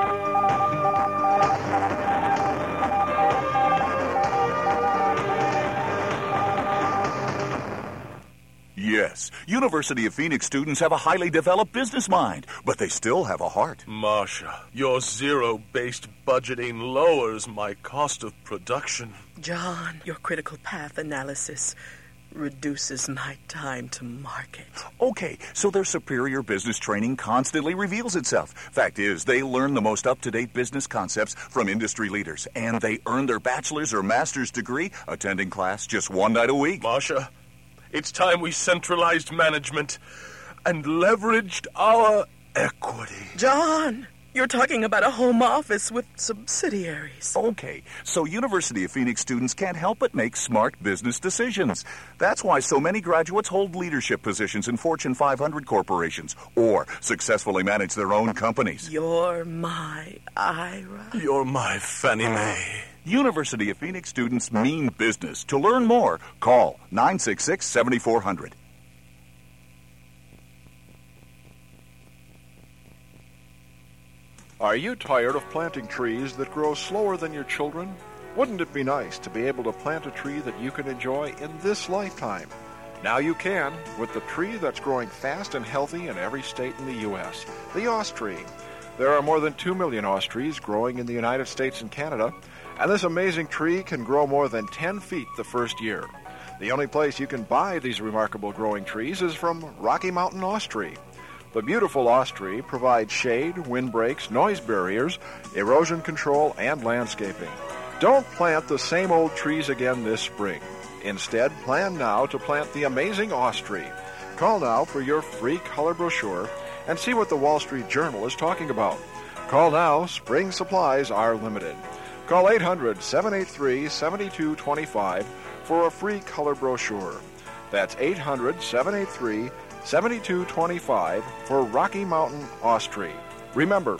Yes, University of Phoenix students have a highly developed business mind, but they still have a heart. Marcia, your zero-based budgeting lowers my cost of production. John, your critical path analysis reduces my time to market. Okay, so their superior business training constantly reveals itself. Fact is, they learn the most up-to-date business concepts from industry leaders, and they earn their bachelor's or master's degree attending class just one night a week. Marcia, it's time we centralized management and leveraged our equity. John, You're talking about a home office with subsidiaries. Okay, so University of Phoenix students can't help but make smart business decisions. That's why so many graduates hold leadership positions in Fortune 500 corporations or successfully manage their own companies. You're my Ira. You're my Fannie Mae. University of Phoenix students mean business. To learn more, call 966-7400. Are you tired of planting trees that grow slower than your children? Wouldn't it be nice to be able to plant a tree that you can enjoy in this lifetime? Now you can, with the tree that's growing fast and healthy in every state in the U.S., the Austree. There are more than 2 million Austrees growing in the United States and Canada, and this amazing tree can grow more than 10 feet the first year. The only place you can buy these remarkable growing trees is from Rocky Mountain Austrii. The beautiful Austree provides shade, windbreaks, noise barriers, erosion control, and landscaping. Don't plant the same old trees again this spring. Instead, plan now to plant the amazing Austree. Call now for your free color brochure and see what the Wall Street Journal is talking about. Call now. Spring supplies are limited. Call 800-783-7225 for a free color brochure. That's 800-783-7225 for Rocky Mountain Austree. Remember,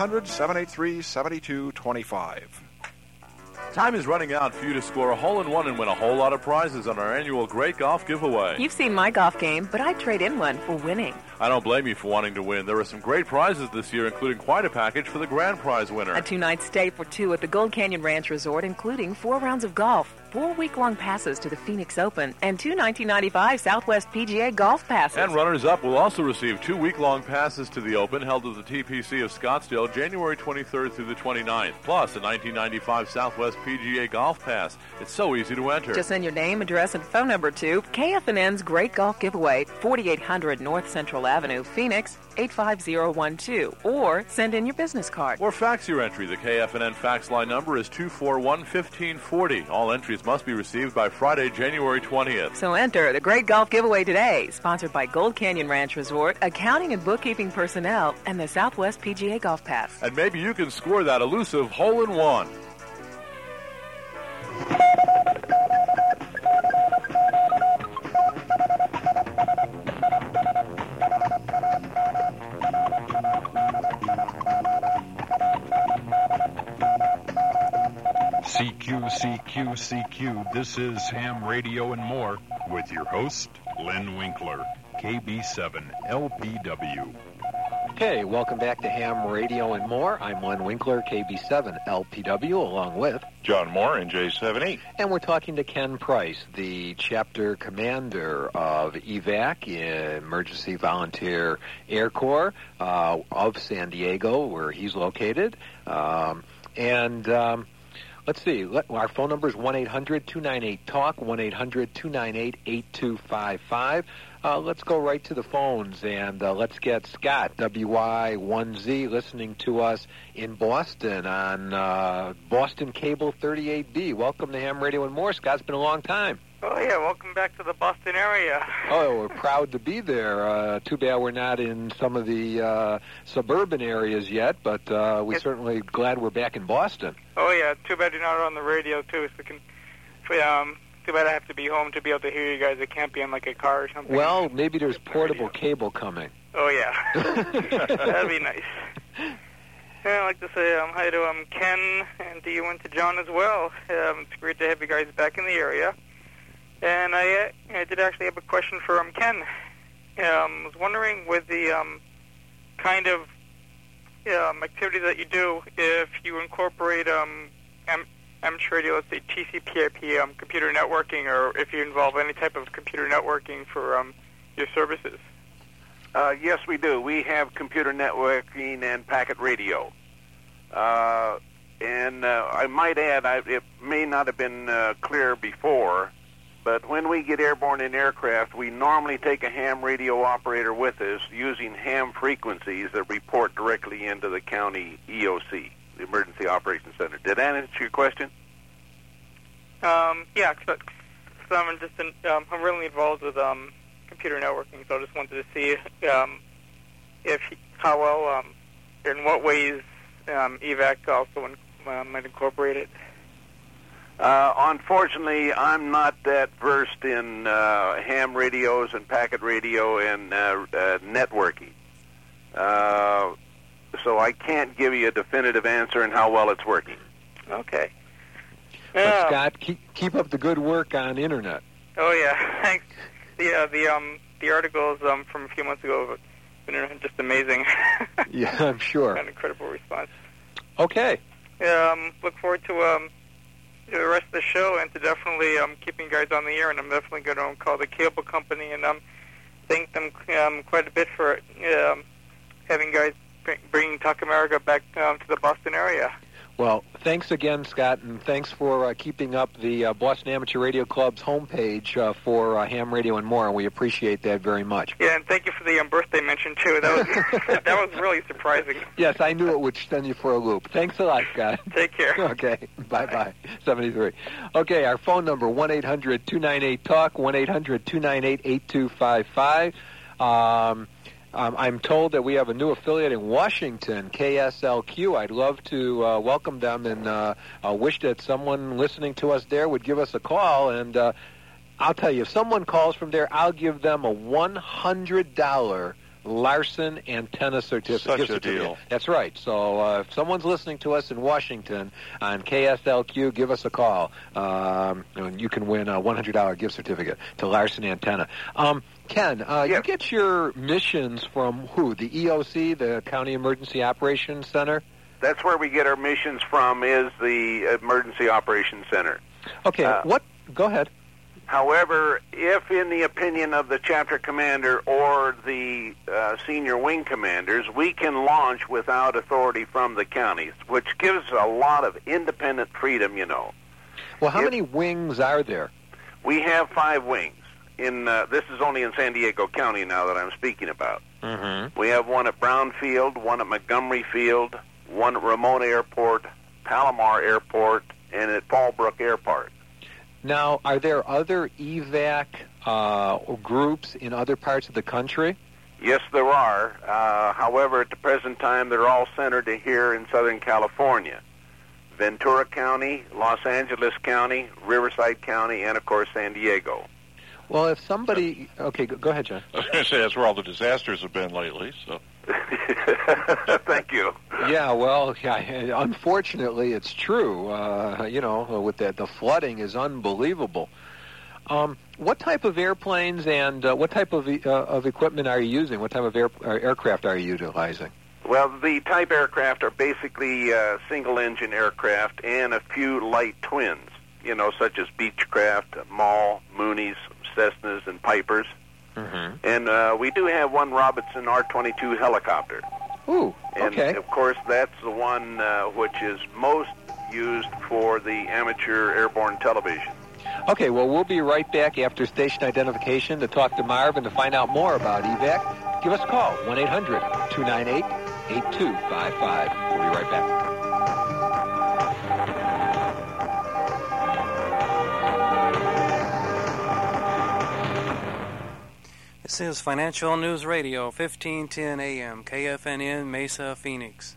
800-783-7225. Time is running out for you to score a hole-in-one and win a whole lot of prizes on our annual Great Golf Giveaway. You've seen my golf game, but I'd trade in one for winning. I don't blame you for wanting to win. There are some great prizes this year, including quite a package for the grand prize winner. A 2-night stay for two at the Gold Canyon Ranch Resort, including 4 rounds of golf, 4 week-long passes to the Phoenix Open, and 2 1995 Southwest PGA golf passes. And runners-up will also receive 2 week-long passes to the Open, held at the TPC of Scottsdale, January 23rd through the 29th, plus a 1995 Southwest PGA golf pass. It's so easy to enter. Just send your name, address, and phone number to KFNN's Great Golf Giveaway, 4800 North Central Avenue, Phoenix, 85012, or send in your business card. Or fax your entry. The KFNN fax line number is 241-1540. All entries must be received by Friday, January 20th. So enter the Great Golf Giveaway today, sponsored by Gold Canyon Ranch Resort, accounting and bookkeeping personnel, and the Southwest PGA Golf Pass. And maybe you can score that elusive hole-in-one. CQ. This is Ham Radio and More with your host, Len Winkler, KB7 LPW. Okay, welcome back to Ham Radio and More. I'm Len Winkler, KB7 LPW, along with John Moore and J78. And we're talking to Ken Price, the chapter commander of EVAC, Emergency Volunteer Air Corps of San Diego, where he's located. Let's see. Our phone number is 1-800-298-TALK, 1-800-298-8255. Let's go right to the phones, and let's get Scott, WI1Z, listening to us in Boston on Boston Cable 38B. Welcome to Ham Radio and More. Scott, it's been a long time. Oh, yeah, welcome back to the Boston area. Oh, we're proud to be there. Too bad we're not in some of the suburban areas yet, but we're certainly glad we're back in Boston. Oh, yeah, too bad you're not on the radio, too. Too bad I have to be home to be able to hear you guys. I can't be in, like, a car or something. Well, maybe there's portable cable coming. Oh, yeah. That'd be nice. Yeah, I'd like to say hi to Ken and to you and to John as well. It's great to have you guys back in the area. And I did actually have a question for Ken. I was wondering with the kind of activity that you do, if you incorporate amateur radio, let's say TCP/IP computer networking, or if you involve any type of computer networking for your services. Yes, we do. We have computer networking and packet radio. And I might add, it may not have been clear before, but when we get airborne in aircraft, we normally take a ham radio operator with us using ham frequencies that report directly into the county EOC, the Emergency Operations Center. Did that answer your question? Yeah, because I'm I'm really involved with computer networking, so I just wanted to see how well in what ways EVAC also might incorporate it? Unfortunately, I'm not that versed in ham radios and packet radio and networking. So I can't give you a definitive answer on how well it's working. Okay. But Scott, keep up the good work on internet. Oh yeah, thanks. The articles from a few months ago have been just amazing. Yeah, I'm sure. An incredible response. Okay. Look forward to the rest of the show and to definitely keeping you guys on the air. And I'm definitely going to call the cable company and thank them quite a bit for having guys bringing Talk America back to the Boston area. Well, thanks again, Scott, and thanks for keeping up the Boston Amateur Radio Club's homepage for ham radio and more, and we appreciate that very much. Yeah, and thank you for the birthday mention, too. That was really surprising. Yes, I knew it would send you for a loop. Thanks a lot, Scott. Take care. Okay, bye-bye. 73. Okay, our phone number, 1-800-298-TALK, 1-800-298-8255. I'm told that we have a new affiliate in Washington, KSLQ. I'd love to welcome them and wish that someone listening to us there would give us a call. And I'll tell you, if someone calls from there, I'll give them a $100 Larson antenna certificate. Such a deal. That's right. So if someone's listening to us in Washington on KSLQ, give us a call. And you can win a $100 gift certificate to Larson Antenna. Ken, you get your missions from who? The EOC, the County Emergency Operations Center? That's where we get our missions from, is the Emergency Operations Center. Okay, go ahead. However, if in the opinion of the chapter commander or the senior wing commanders, we can launch without authority from the counties, which gives a lot of independent freedom, you know. Well, how many wings are there? We have 5 wings. This is only in San Diego County now that I'm speaking about. Mm-hmm. We have one at Brownfield, one at Montgomery Field, one at Ramona Airport, Palomar Airport, and at Fallbrook Airport. Now, are there other EVAC groups in other parts of the country? Yes, there are. However, at the present time, they're all centered here in Southern California. Ventura County, Los Angeles County, Riverside County, and, of course, San Diego. Well, if somebody... Okay, go ahead, John. I was going to say that's where all the disasters have been lately, so... Thank you. Yeah, well, unfortunately, it's true. With the flooding is unbelievable. What type of airplanes and what type of equipment are you using? What type of aircraft are you utilizing? Well, the type aircraft are basically single-engine aircraft and a few light twins, such as Beechcraft, Maul, Moonies, Cessnas, and Pipers. Mm-hmm. And we do have one Robertson R-22 helicopter. Ooh, okay. And, of course, that's the one which is most used for the amateur airborne television. Okay, well, we'll be right back after station identification to talk to Marv and to find out more about EVAC. Give us a call, 1-800-298-8255. We'll be right back. This is Financial News Radio, 1510 AM, KFNN, Mesa, Phoenix.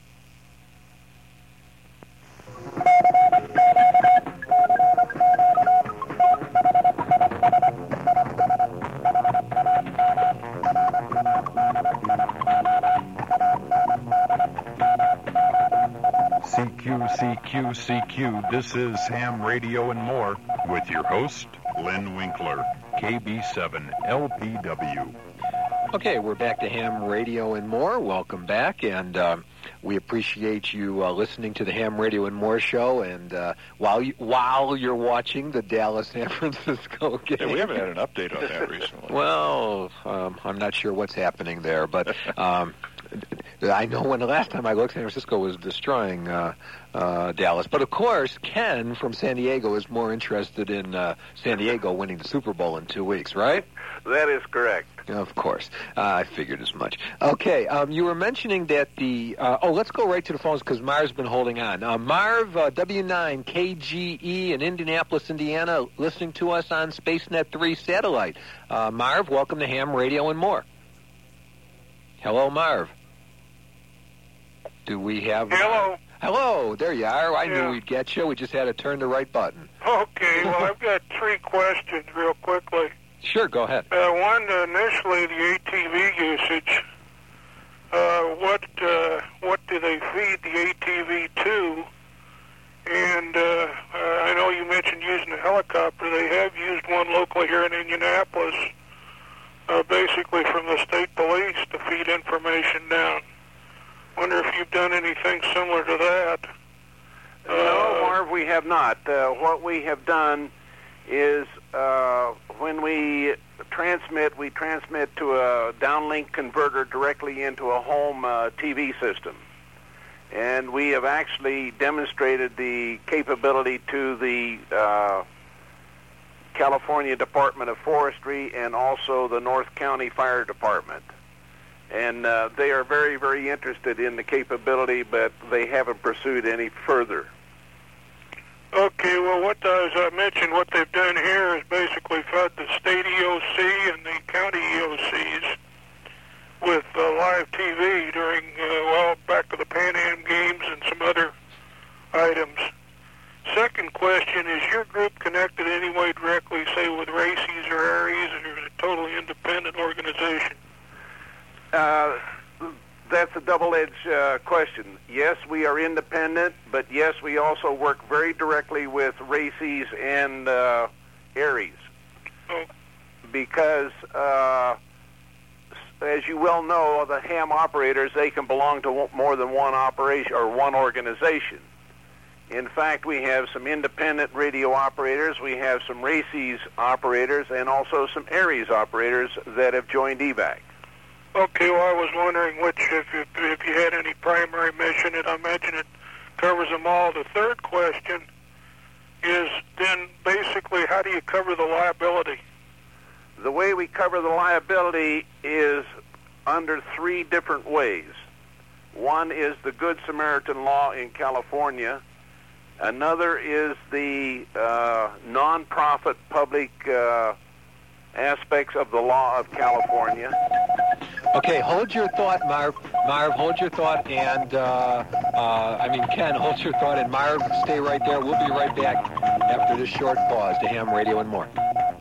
CQ. This is Ham Radio and More with your host, Lynn Winkler, KB7 LPW. Okay, we're back to Ham Radio and More. Welcome back, and we appreciate you listening to the Ham Radio and More show. And while you're watching the Dallas-San Francisco game, yeah, we haven't had an update on that recently. Well, I'm not sure what's happening there, but I know when the last time I looked, San Francisco was destroying Dallas. But, of course, Ken from San Diego is more interested in San Diego winning the Super Bowl in 2 weeks, right? That is correct. Of course. I figured as much. Okay, you were mentioning that let's go right to the phones because Marv's been holding on. Marv, W9 KGE in Indianapolis, Indiana, listening to us on SpaceNet 3 satellite. Marv, welcome to Ham Radio and More. Hello, Marv. Do we have... Hello. Hello, there you are. I knew we'd get you. We just had to turn the right button. Okay, well, I've got 3 questions real quickly. Sure, go ahead. One, initially, the ATV usage. What do they feed the ATV to? And I know you mentioned using a helicopter. They have used one locally here in Indianapolis, basically from the state police to feed information down. Wonder if you've done anything similar to that. No, Marv, we have not. What we have done is when we transmit to a downlink converter directly into a home TV system. And we have actually demonstrated the capability to the California Department of Forestry and also the North County Fire Department. And they are very, very interested in the capability, but they haven't pursued any further. Okay, well, as I mentioned, what they've done here is basically fed the state EOC and the county EOCs with live TV during, back to the Pan Am games and some other items. Second question, is your group connected in any way directly, say, with RACES or ARES, or is it a totally independent organization? That's a double-edged question. Yes, we are independent, but yes, we also work very directly with RACES and ARES. Because, as you well know, the ham operators, they can belong to more than one operation or one organization. In fact, we have some independent radio operators, we have some RACES operators, and also some ARES operators that have joined EVAC. Okay, well, I was wondering if you had any primary mission, and I imagine it covers them all. The third question is then basically how do you cover the liability? The way we cover the liability is under 3 different ways. One is the Good Samaritan law in California. Another is the non-profit public aspects of the law of California. Okay, hold your thought, Marv. Marv, hold your thought, and Ken, hold your thought, and Marv, stay right there. We'll be right back after this short pause to Ham Radio and more.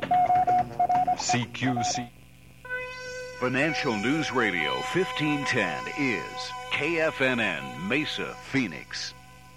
CQC. Financial News Radio 1510 is KFNN Mesa, Phoenix.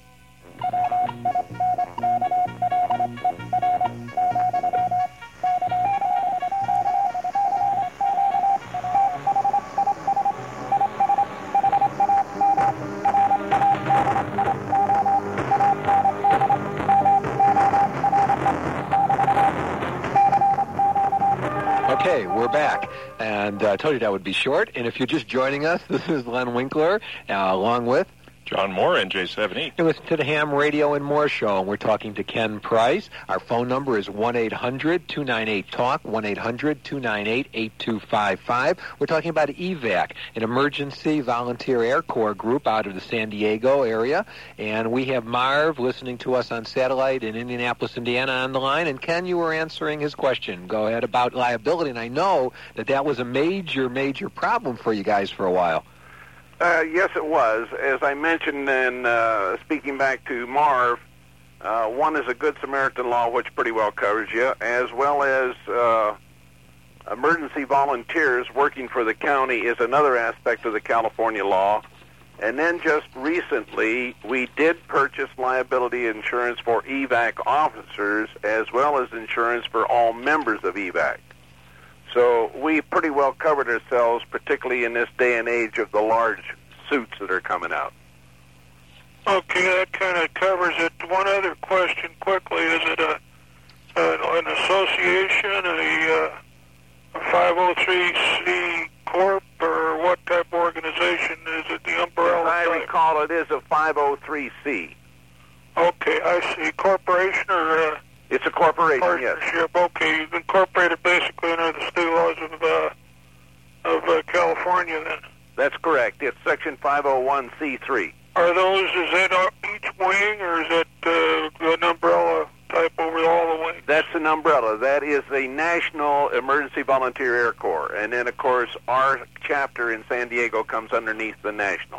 Okay, we're back, and I told you that would be short. And if you're just joining us, this is Len Winkler, along with John Moore, NJ7E. And listen to the Ham Radio and More show, and we're talking to Ken Price. Our phone number is 1-800-298-TALK, 1-800-298-8255. We're talking about EVAC, an emergency volunteer Air Corps group out of the San Diego area. And we have Marv listening to us on satellite in Indianapolis, Indiana on the line. And Ken, you were answering his question. Go ahead about liability. And I know that was a major, major problem for you guys for a while. Yes, it was. As I mentioned in speaking back to Marv, one is a Good Samaritan law, which pretty well covers you, as well as emergency volunteers working for the county is another aspect of the California law. And then just recently, we did purchase liability insurance for EVAC officers, as well as insurance for all members of EVAC. So we pretty well covered ourselves, particularly in this day and age of the large suits that are coming out. Okay, that kind of covers it. One other question quickly. Is it an association, a 503c corp, or what type of organization? Is it the umbrella As I type? recall, it is a 503c. Okay, I see. Corporation or... It's a corporation, partnership. Yes. Okay, you've incorporated basically under the state laws of California then. That's correct. It's Section 501c3. Are those, is that each wing, or is that an umbrella type over all the wings? That's an umbrella. That is the National Emergency Volunteer Air Corps. And then, of course, our chapter in San Diego comes underneath the National.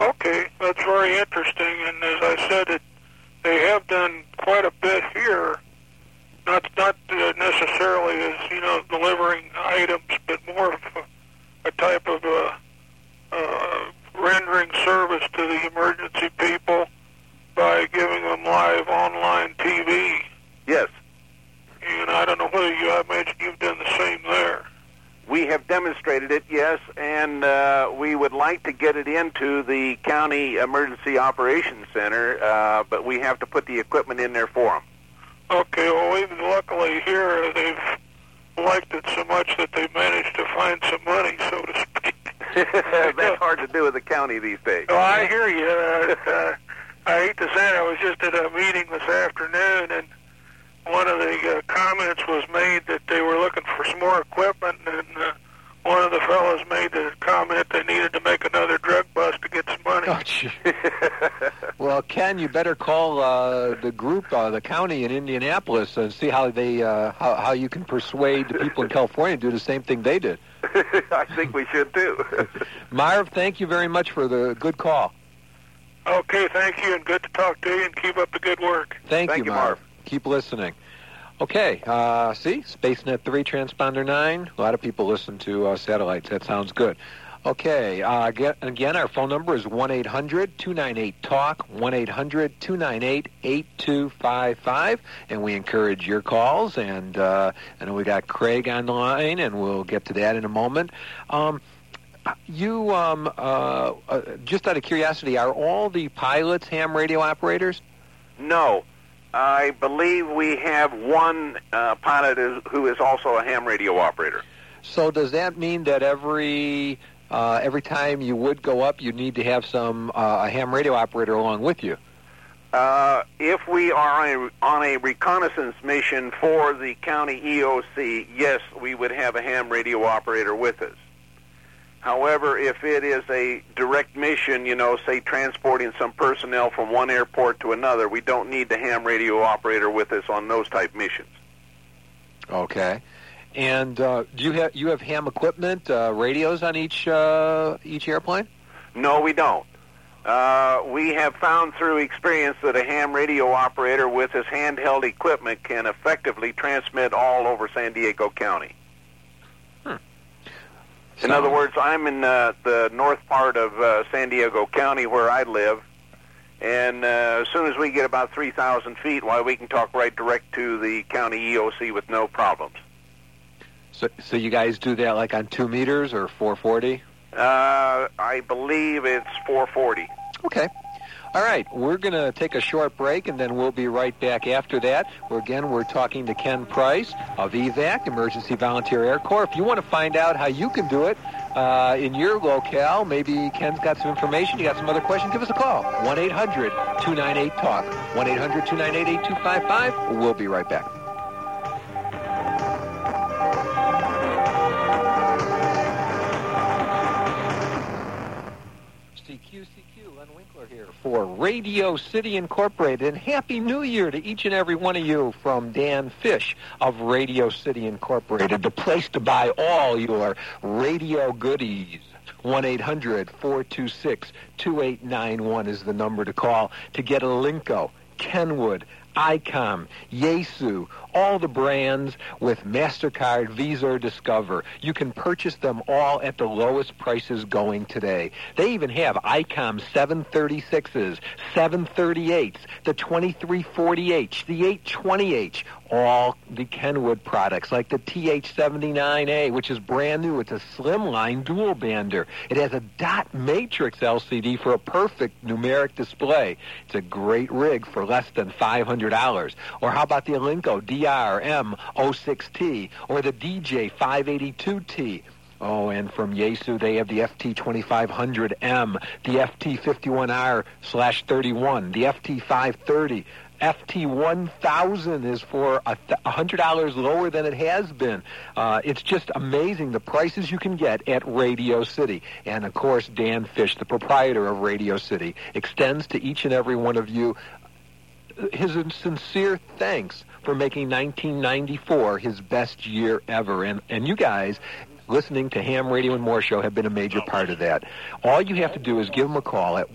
Okay, that's very interesting. And as I said, they have done quite a bit here. Not necessarily as delivering items, but more of a type of rendering service to the emergency people by giving them live online TV. Yes. And I don't know whether I imagine you've done the same there. We have demonstrated it, yes, and we would like to get it into the County Emergency Operations Center, but we have to put the equipment in there for them. Okay, well, even luckily here, they've liked it so much that they've managed to find some money, so to speak. That's hard to do with the county these days. Oh, I hear you. I hate to say it, I was just at a meeting this afternoon, and one of the comments was made that they were looking for some more equipment, and one of the fellows made the comment they needed to make another drug bust to get some money. Well, Ken, you better call the group, the county in Indianapolis, and see how they how you can persuade the people in California to do the same thing they did. I think we should too. Marv, thank you very much for the good call. Okay, thank you, and good to talk to you, and keep up the good work. Thank you, Marv. Keep listening. Okay, see, SpaceNet 3, Transponder 9. A lot of people listen to satellites. That sounds good. Okay, again, our phone number is 1-800-298-TALK, 1-800-298-8255, and we encourage your calls. And I know we got Craig on the line, and we'll get to that in a moment. Just out of curiosity, are all the pilots ham radio operators? No. I believe we have one pilot who is also a ham radio operator. So does that mean that every time you would go up, you need to have a ham radio operator along with you? If we are on a reconnaissance mission for the county EOC, yes, we would have a ham radio operator with us. However, if it is a direct mission, say transporting some personnel from one airport to another, we don't need the ham radio operator with us on those type missions. Okay. And do you have ham equipment, radios on each airplane? No, we don't. We have found through experience that a ham radio operator with his handheld equipment can effectively transmit all over San Diego County. In other words, I'm in the north part of San Diego County where I live, and as soon as we get about 3,000 feet, we can talk right direct to the county EOC with no problems. So you guys do that like on 2 meters or 440? I believe it's 440. Okay. All right, we're going to take a short break, and then we'll be right back after that. We're talking to Ken Price of EVAC, Emergency Volunteer Air Corps. If you want to find out how you can do it in your locale, maybe Ken's got some information, you got some other questions, give us a call. 1-800-298-TALK, 1-800-298-8255. We'll be right back. CQ, Len Winkler here for Radio City Incorporated, and Happy New Year to each and every one of you from Dan Fish of Radio City Incorporated, the place to buy all your radio goodies. 1-800-426-2891 is the number to call to get a Linko, Kenwood, ICOM, Yaesu, all the brands with MasterCard, Visa, or Discover. You can purchase them all at the lowest prices going today. They even have ICOM 736s, 738s, the 2340H, the 820H, all the Kenwood products like the TH79A, which is brand new. It's a slimline dual bander. It has a dot matrix LCD for a perfect numeric display. It's a great rig for less than $500. Or how about the Alinco DRM06T or the DJ582T? Oh, and from Yaesu, they have the FT2500M, the FT51R/31, the FT530. FT1000 is for $100 lower than it has been. It's just amazing the prices you can get at Radio City. And, of course, Dan Fish, the proprietor of Radio City, extends to each and every one of you his sincere thanks for making 1994 his best year ever. And you guys listening to Ham Radio and More Show have been a major part of that. All you have to do is give them a call at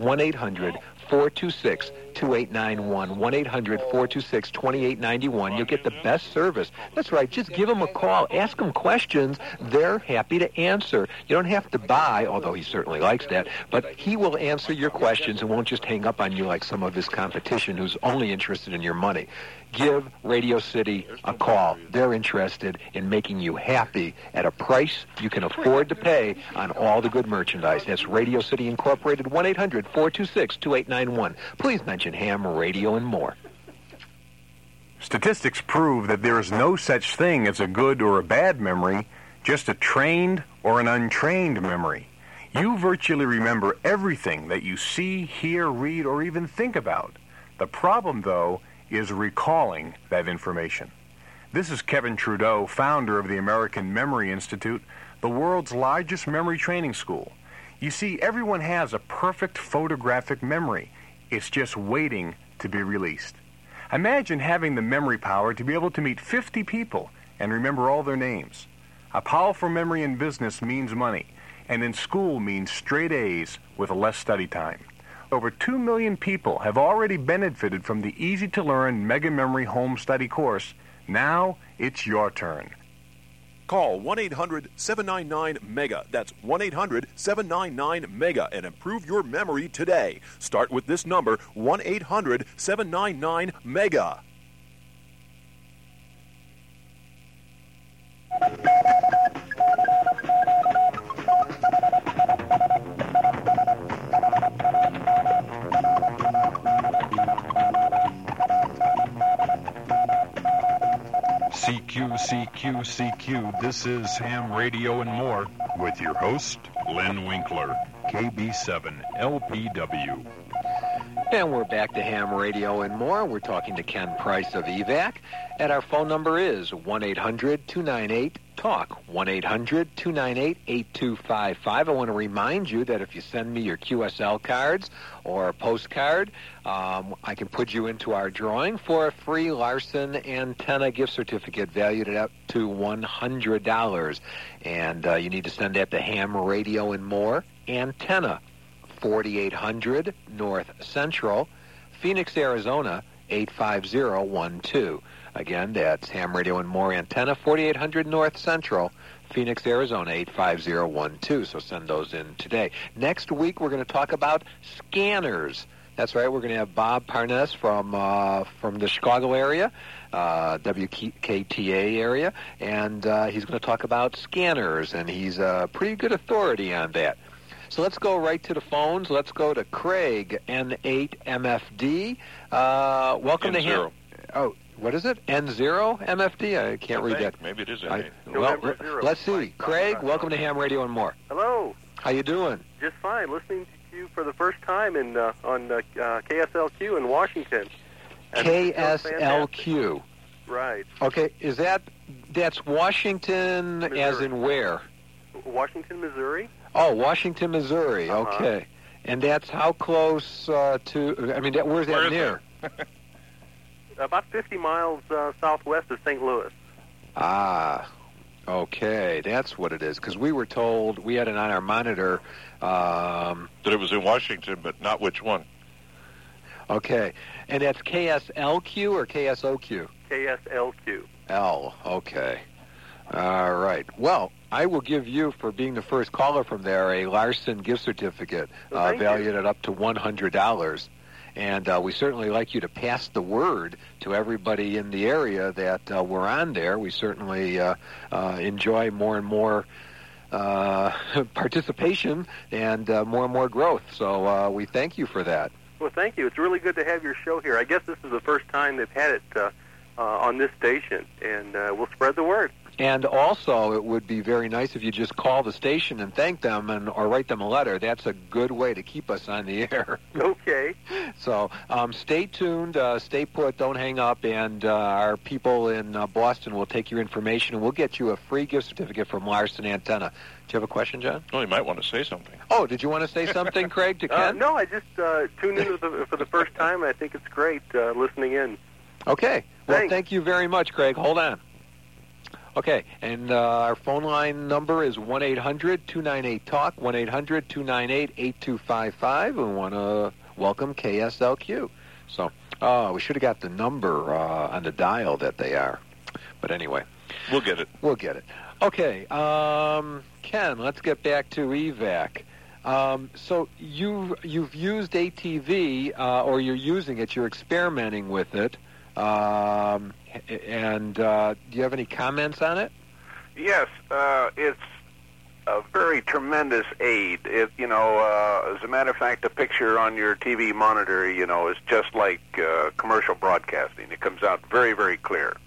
1-800-426-2891, 1-800-426-2891. You'll get the best service. That's right. Just give them a call. Ask them questions. They're happy to answer. You don't have to buy, although he certainly likes that, but he will answer your questions and won't just hang up on you like some of his competition who's only interested in your money. Give Radio City a call. They're interested in making you happy at a price you can afford to pay on all the good merchandise. That's Radio City Incorporated, 1-800-426-2891. Please mention Ham Radio and More. Statistics prove that there is no such thing as a good or a bad memory, just a trained or an untrained memory. You virtually remember everything that you see, hear, read, or even think about. The problem, though, is recalling that information. This is Kevin Trudeau, founder of the American Memory Institute, the world's largest memory training school. You see, everyone has a perfect photographic memory. It's just waiting to be released. Imagine having the memory power to be able to meet 50 people and remember all their names. A powerful memory in business means money, and in school means straight A's with less study time. Over 2 million people have already benefited from the easy-to-learn Mega Memory Home Study course. Now it's your turn. Call 1-800-799-MEGA. That's 1-800-799-MEGA and improve your memory today. Start with this number, 1-800-799-MEGA. CQ. This is Ham Radio and More with your host, Len Winkler, KB7 LPW. And we're back to Ham Radio and More. We're talking to Ken Price of EVAC. And our phone number is 1-800-298-TALK, 1-800-298-8255. I want to remind you that if you send me your QSL cards or a postcard, I can put you into our drawing for a free Larson antenna gift certificate valued at up to $100. And you need to send that to Ham Radio and More Antenna, 4800 North Central, Phoenix, Arizona, 85012. Again, that's Ham Radio and More Antenna, 4800 North Central, Phoenix, Arizona, 85012. So send those in today. Next week, we're going to talk about scanners. That's right. We're going to have Bob Parnes from the Chicago area, WKTA area, and he's going to talk about scanners, and he's a pretty good authority on that. So let's go right to the phones. Let's go to Craig, N8MFD. Welcome to him. Oh, what is it? N0 MFD? I can't read that. Maybe it is N8. Well, let's see. Craig, welcome to Ham Radio and More. Hello. How you doing? Just fine. Listening to you for the first time on KSLQ in Washington. KSLQ. Right. Okay. That's Washington, Missouri. As in where? Washington, Missouri. Oh, Washington, Missouri. Okay. And that's how close to? I mean, where's that near? About 50 miles southwest of St. Louis. Ah, okay. That's what it is. Because we were told, we had it on our monitor. That it was in Washington, but not which one. Okay. And that's KSLQ or KSOQ? KSLQ. L. Okay. All right. Well, I will give you, for being the first caller from there, a Larson gift certificate valued at up to $100. And we certainly like you to pass the word to everybody in the area that we're on there. We certainly enjoy more and more participation and more growth. So we thank you for that. Well, thank you. It's really good to have your show here. I guess this is the first time they've had it on this station, and we'll spread the word. And also, it would be very nice if you just call the station and thank them or write them a letter. That's a good way to keep us on the air. Okay. So stay tuned, stay put, don't hang up, and our people in Boston will take your information, and we'll get you a free gift certificate from Larson Antenna. Do you have a question, John? Oh, you might want to say something. Oh, did you want to say something, Craig, to Ken? No, I just tuned in for the first time, and I think it's great listening in. Okay. Well, thank you very much, Craig. Hold on. Okay, and our phone line number is 1-800-298-TALK, 1-800-298-8255. We want to welcome KSLQ. So we should have got the number on the dial that they are. But anyway. We'll get it. We'll get it. Okay, Ken, let's get back to EVAC. So you've used ATV, or you're using it, you're experimenting with it. And do you have any comments on it? Yes, it's a very tremendous aid. As a matter of fact, the picture on your TV monitor, is just like commercial broadcasting. It comes out very, very clear.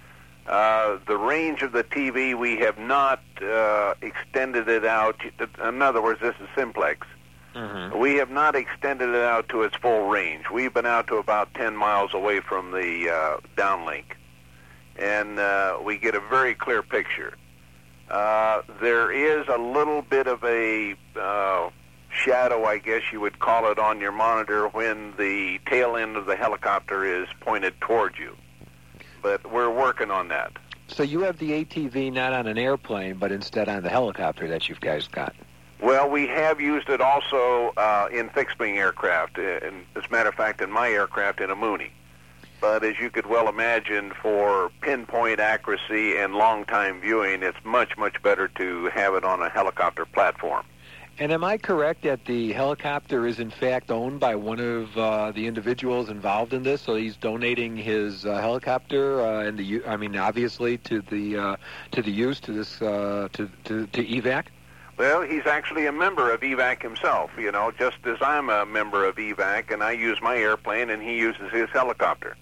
The range of the TV, we have not extended it out. In other words, this is simplex. Mm-hmm. We have not extended it out to its full range. We've been out to about 10 miles away from the downlink, and we get a very clear picture. There is a little bit of a shadow, I guess you would call it, on your monitor when the tail end of the helicopter is pointed toward you. But we're working on that. So you have the ATV not on an airplane, but instead on the helicopter that you guys got. Well, we have used it also in fixed-wing aircraft. And as a matter of fact, in my aircraft in a Mooney. But as you could well imagine, for pinpoint accuracy and long-time viewing, it's much, much better to have it on a helicopter platform. And am I correct that the helicopter is in fact owned by one of the individuals involved in this? So he's donating his helicopter and obviously to the use to this to EVAC. Well, he's actually a member of EVAC himself. Just as I'm a member of EVAC, and I use my airplane, and he uses his helicopter.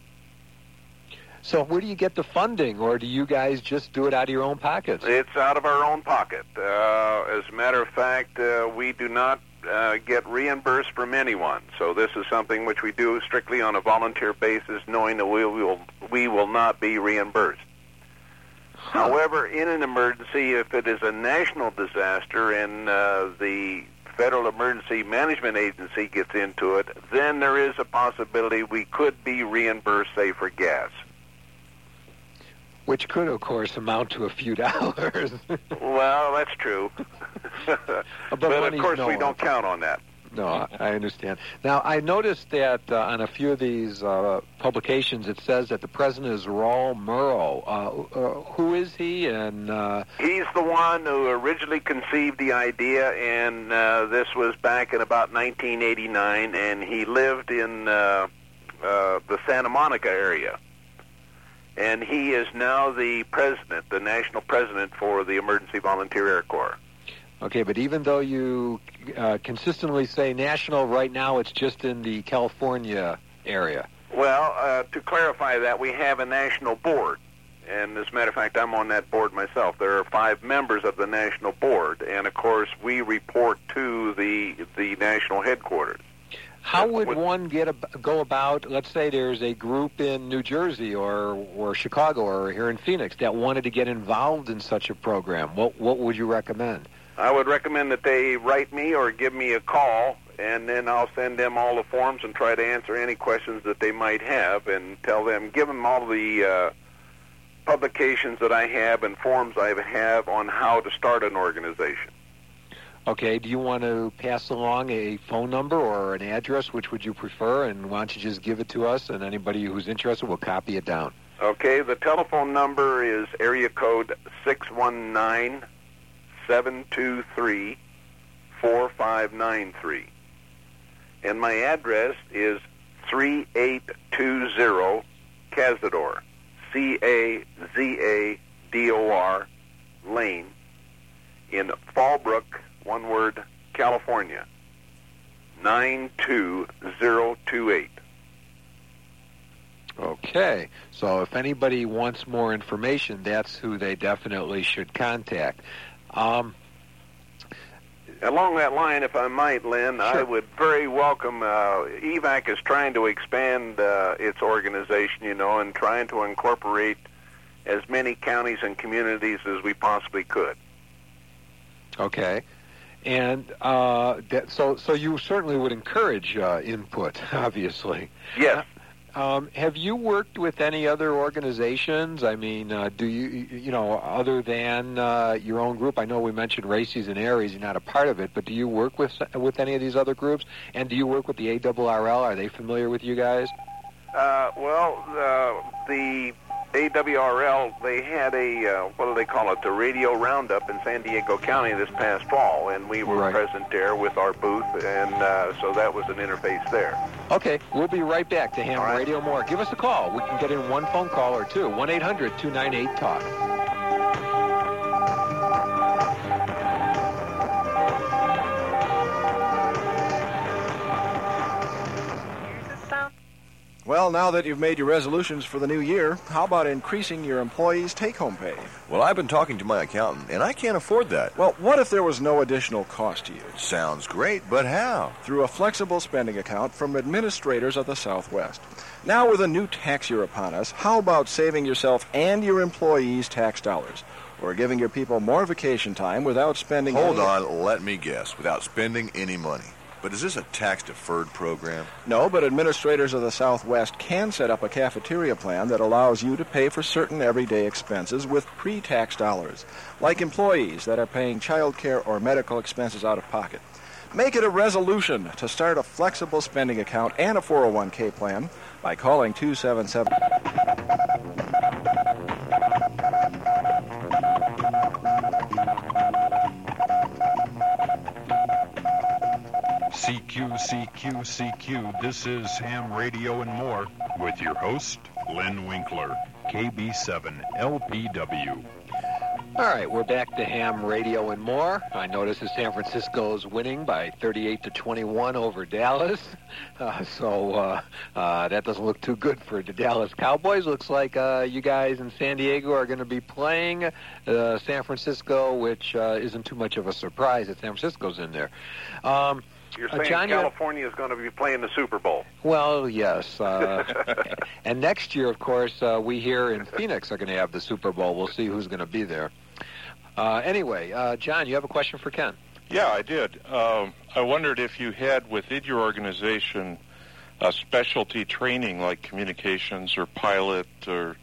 So where do you get the funding, or do you guys just do it out of your own pockets? It's out of our own pocket. As a matter of fact, we do not get reimbursed from anyone. So this is something which we do strictly on a volunteer basis, knowing that we will not be reimbursed. Huh. However, in an emergency, if it is a national disaster and the Federal Emergency Management Agency gets into it, then there is a possibility we could be reimbursed, say, for gas. Which could, of course, amount to a few dollars. Well, that's true. but of course, we don't count on that. No, I understand. Now, I noticed that on a few of these publications, it says that the president is Raul Murrow. Who is he? And he's the one who originally conceived the idea, and this was back in about 1989, and he lived in the Santa Monica area. And he is now the president, the national president for the Emergency Volunteer Air Corps. Okay, but even though you consistently say national, right now it's just in the California area. Well, to clarify that, we have a national board. And as a matter of fact, I'm on that board myself. There are 5 members of the national board. And, of course, we report to the national headquarters. How would one go about, let's say there's a group in New Jersey or Chicago or here in Phoenix that wanted to get involved in such a program? What would you recommend? I would recommend that they write me or give me a call, and then I'll send them all the forms and try to answer any questions that they might have and give them all the publications that I have and forms I have on how to start an organization. Okay, do you want to pass along a phone number or an address? Which would you prefer? And why don't you just give it to us, and anybody who's interested will copy it down. Okay, the telephone number is area code 619-723-4593. And my address is 3820 Cazador, Cazador Lane in Fallbrook, one word, California, 92028. Okay, so if anybody wants more information, that's who they definitely should contact. Along that line, if I might, Lynn, sure. I would very welcome, EVAC is trying to expand its organization, and trying to incorporate as many counties and communities as we possibly could. Okay. And so you certainly would encourage input, obviously. Yes. Have you worked with any other organizations? I mean, do you other than your own group? I know we mentioned Races and Aries. You're not a part of it, but do you work with any of these other groups? And do you work with the ARRL? Are they familiar with you guys? The AWRL, they had a, what do they call it, the radio roundup in San Diego County this past fall, and we were present there with our booth, and so that was an interface there. Okay, we'll be right back to Ham Radio More. Give us a call. We can get in one phone call or two, 1-800-298-TALK. Well, now that you've made your resolutions for the new year, how about increasing your employees' take-home pay? Well, I've been talking to my accountant, and I can't afford that. Well, what if there was no additional cost to you? Sounds great, but how? Through a flexible spending account from Administrators of the Southwest. Now with a new tax year upon us, how about saving yourself and your employees tax dollars? Or giving your people more vacation time without spending Hold on, let me guess. Without spending any money. But is this a tax-deferred program? No, but Administrators of the Southwest can set up a cafeteria plan that allows you to pay for certain everyday expenses with pre-tax dollars, like employees that are paying child care or medical expenses out of pocket. Make it a resolution to start a flexible spending account and a 401k plan by calling 277... CQ. This is Ham Radio and More with your host, Lynn Winkler, KB7LPW. All right, we're back to Ham Radio and More. I notice that San Francisco's winning by 38-21 over Dallas. So that doesn't look too good for the Dallas Cowboys. Looks like you guys in San Diego are going to be playing San Francisco, which isn't too much of a surprise that San Francisco's in there. You're saying John, California is going to be playing the Super Bowl? Well, yes. And next year, of course, we here in Phoenix are going to have the Super Bowl. We'll see who's going to be there. Anyway, John, you have a question for Ken? Yeah, I did. I wondered if you had within your organization a specialty training like communications or pilot or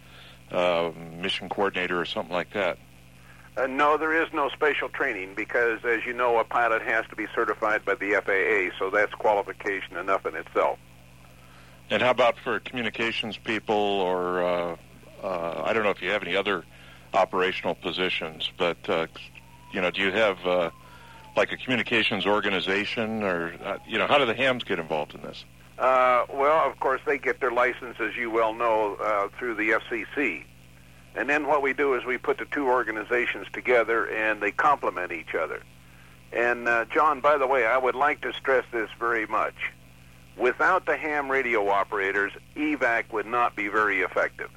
mission coordinator or something like that. No, there is no special training because, as you know, a pilot has to be certified by the FAA, so that's qualification enough in itself. And how about for communications people or, I don't know if you have any other operational positions, but, do you have, like a communications organization or, how do the hams get involved in this? Well, of course, they get their license, as you well know, through the FCC. And then what we do is we put the two organizations together, and they complement each other. And, John, by the way, I would like to stress this very much. Without the ham radio operators, EVAC would not be very effective.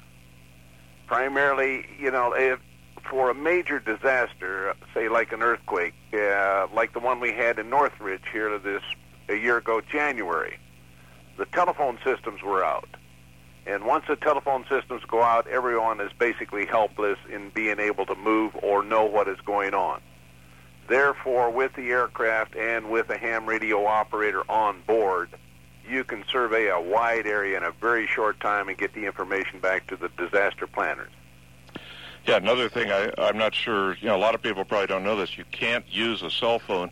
Primarily, if for a major disaster, say like an earthquake, like the one we had in Northridge here a year ago, January, the telephone systems were out. And once the telephone systems go out, everyone is basically helpless in being able to move or know what is going on. Therefore, with the aircraft and with a ham radio operator on board, you can survey a wide area in a very short time and get the information back to the disaster planners. Yeah, another thing, I'm not sure, a lot of people probably don't know this. You can't use a cell phone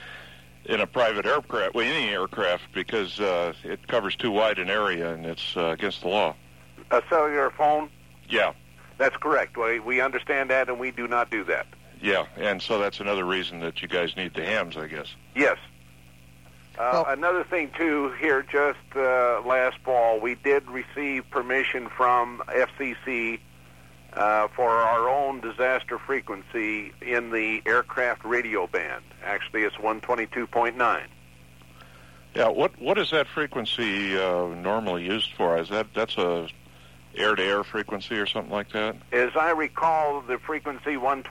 in a private aircraft, any aircraft, because it covers too wide an area, and it's against the law. A cellular phone? Yeah. That's correct. We understand that, and we do not do that. Yeah, and so that's another reason that you guys need the hams, I guess. Yes. Another thing, too, here just last fall, we did receive permission from FCC for our own disaster frequency in the aircraft radio band. Actually, it's 122.9. Yeah, what is that frequency normally used for? That's a air-to-air frequency or something like that? As I recall, the frequency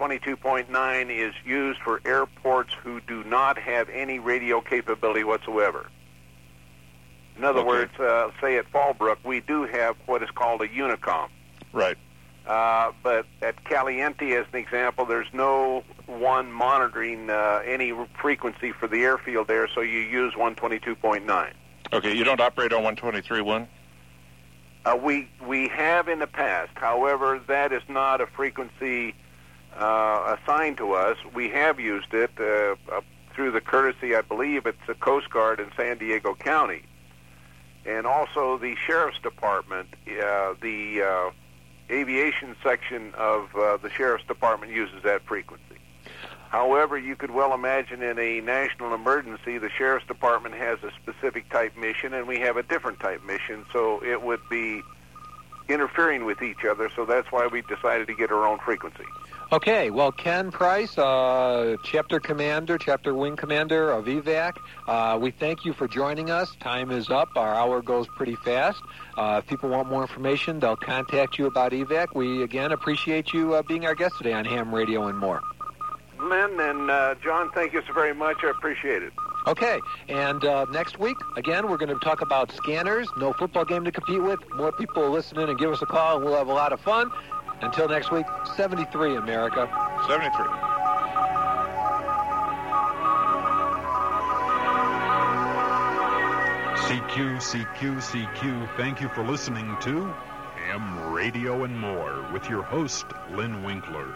122.9 is used for airports who do not have any radio capability whatsoever. In other words, say at Fallbrook, we do have what is called a Unicom. Right. But at Caliente, as an example, there's no one monitoring any frequency for the airfield there, so you use 122.9. Okay, you don't operate on 123.1? We have in the past. However, that is not a frequency assigned to us. We have used it through the courtesy, I believe, it's the Coast Guard in San Diego County. And also the Sheriff's Department, the aviation section of the Sheriff's Department uses that frequency. However, you could well imagine in a national emergency, the Sheriff's Department has a specific type mission, and we have a different type mission, so it would be interfering with each other, so that's why we decided to get our own frequency. Okay, well, Ken Price, Chapter Wing Commander of EVAC, we thank you for joining us. Time is up. Our hour goes pretty fast. If people want more information, they'll contact you about EVAC. We, again, appreciate you being our guest today on Ham Radio and More. Lynn and John, thank you so very much. I appreciate it. Okay, and next week, again, we're going to talk about scanners. No football game to compete with. More people will listen in and give us a call, and we'll have a lot of fun. Until next week, 73, America. 73. CQ. Thank you for listening to Ham Radio and More with your host, Lynn Winkler.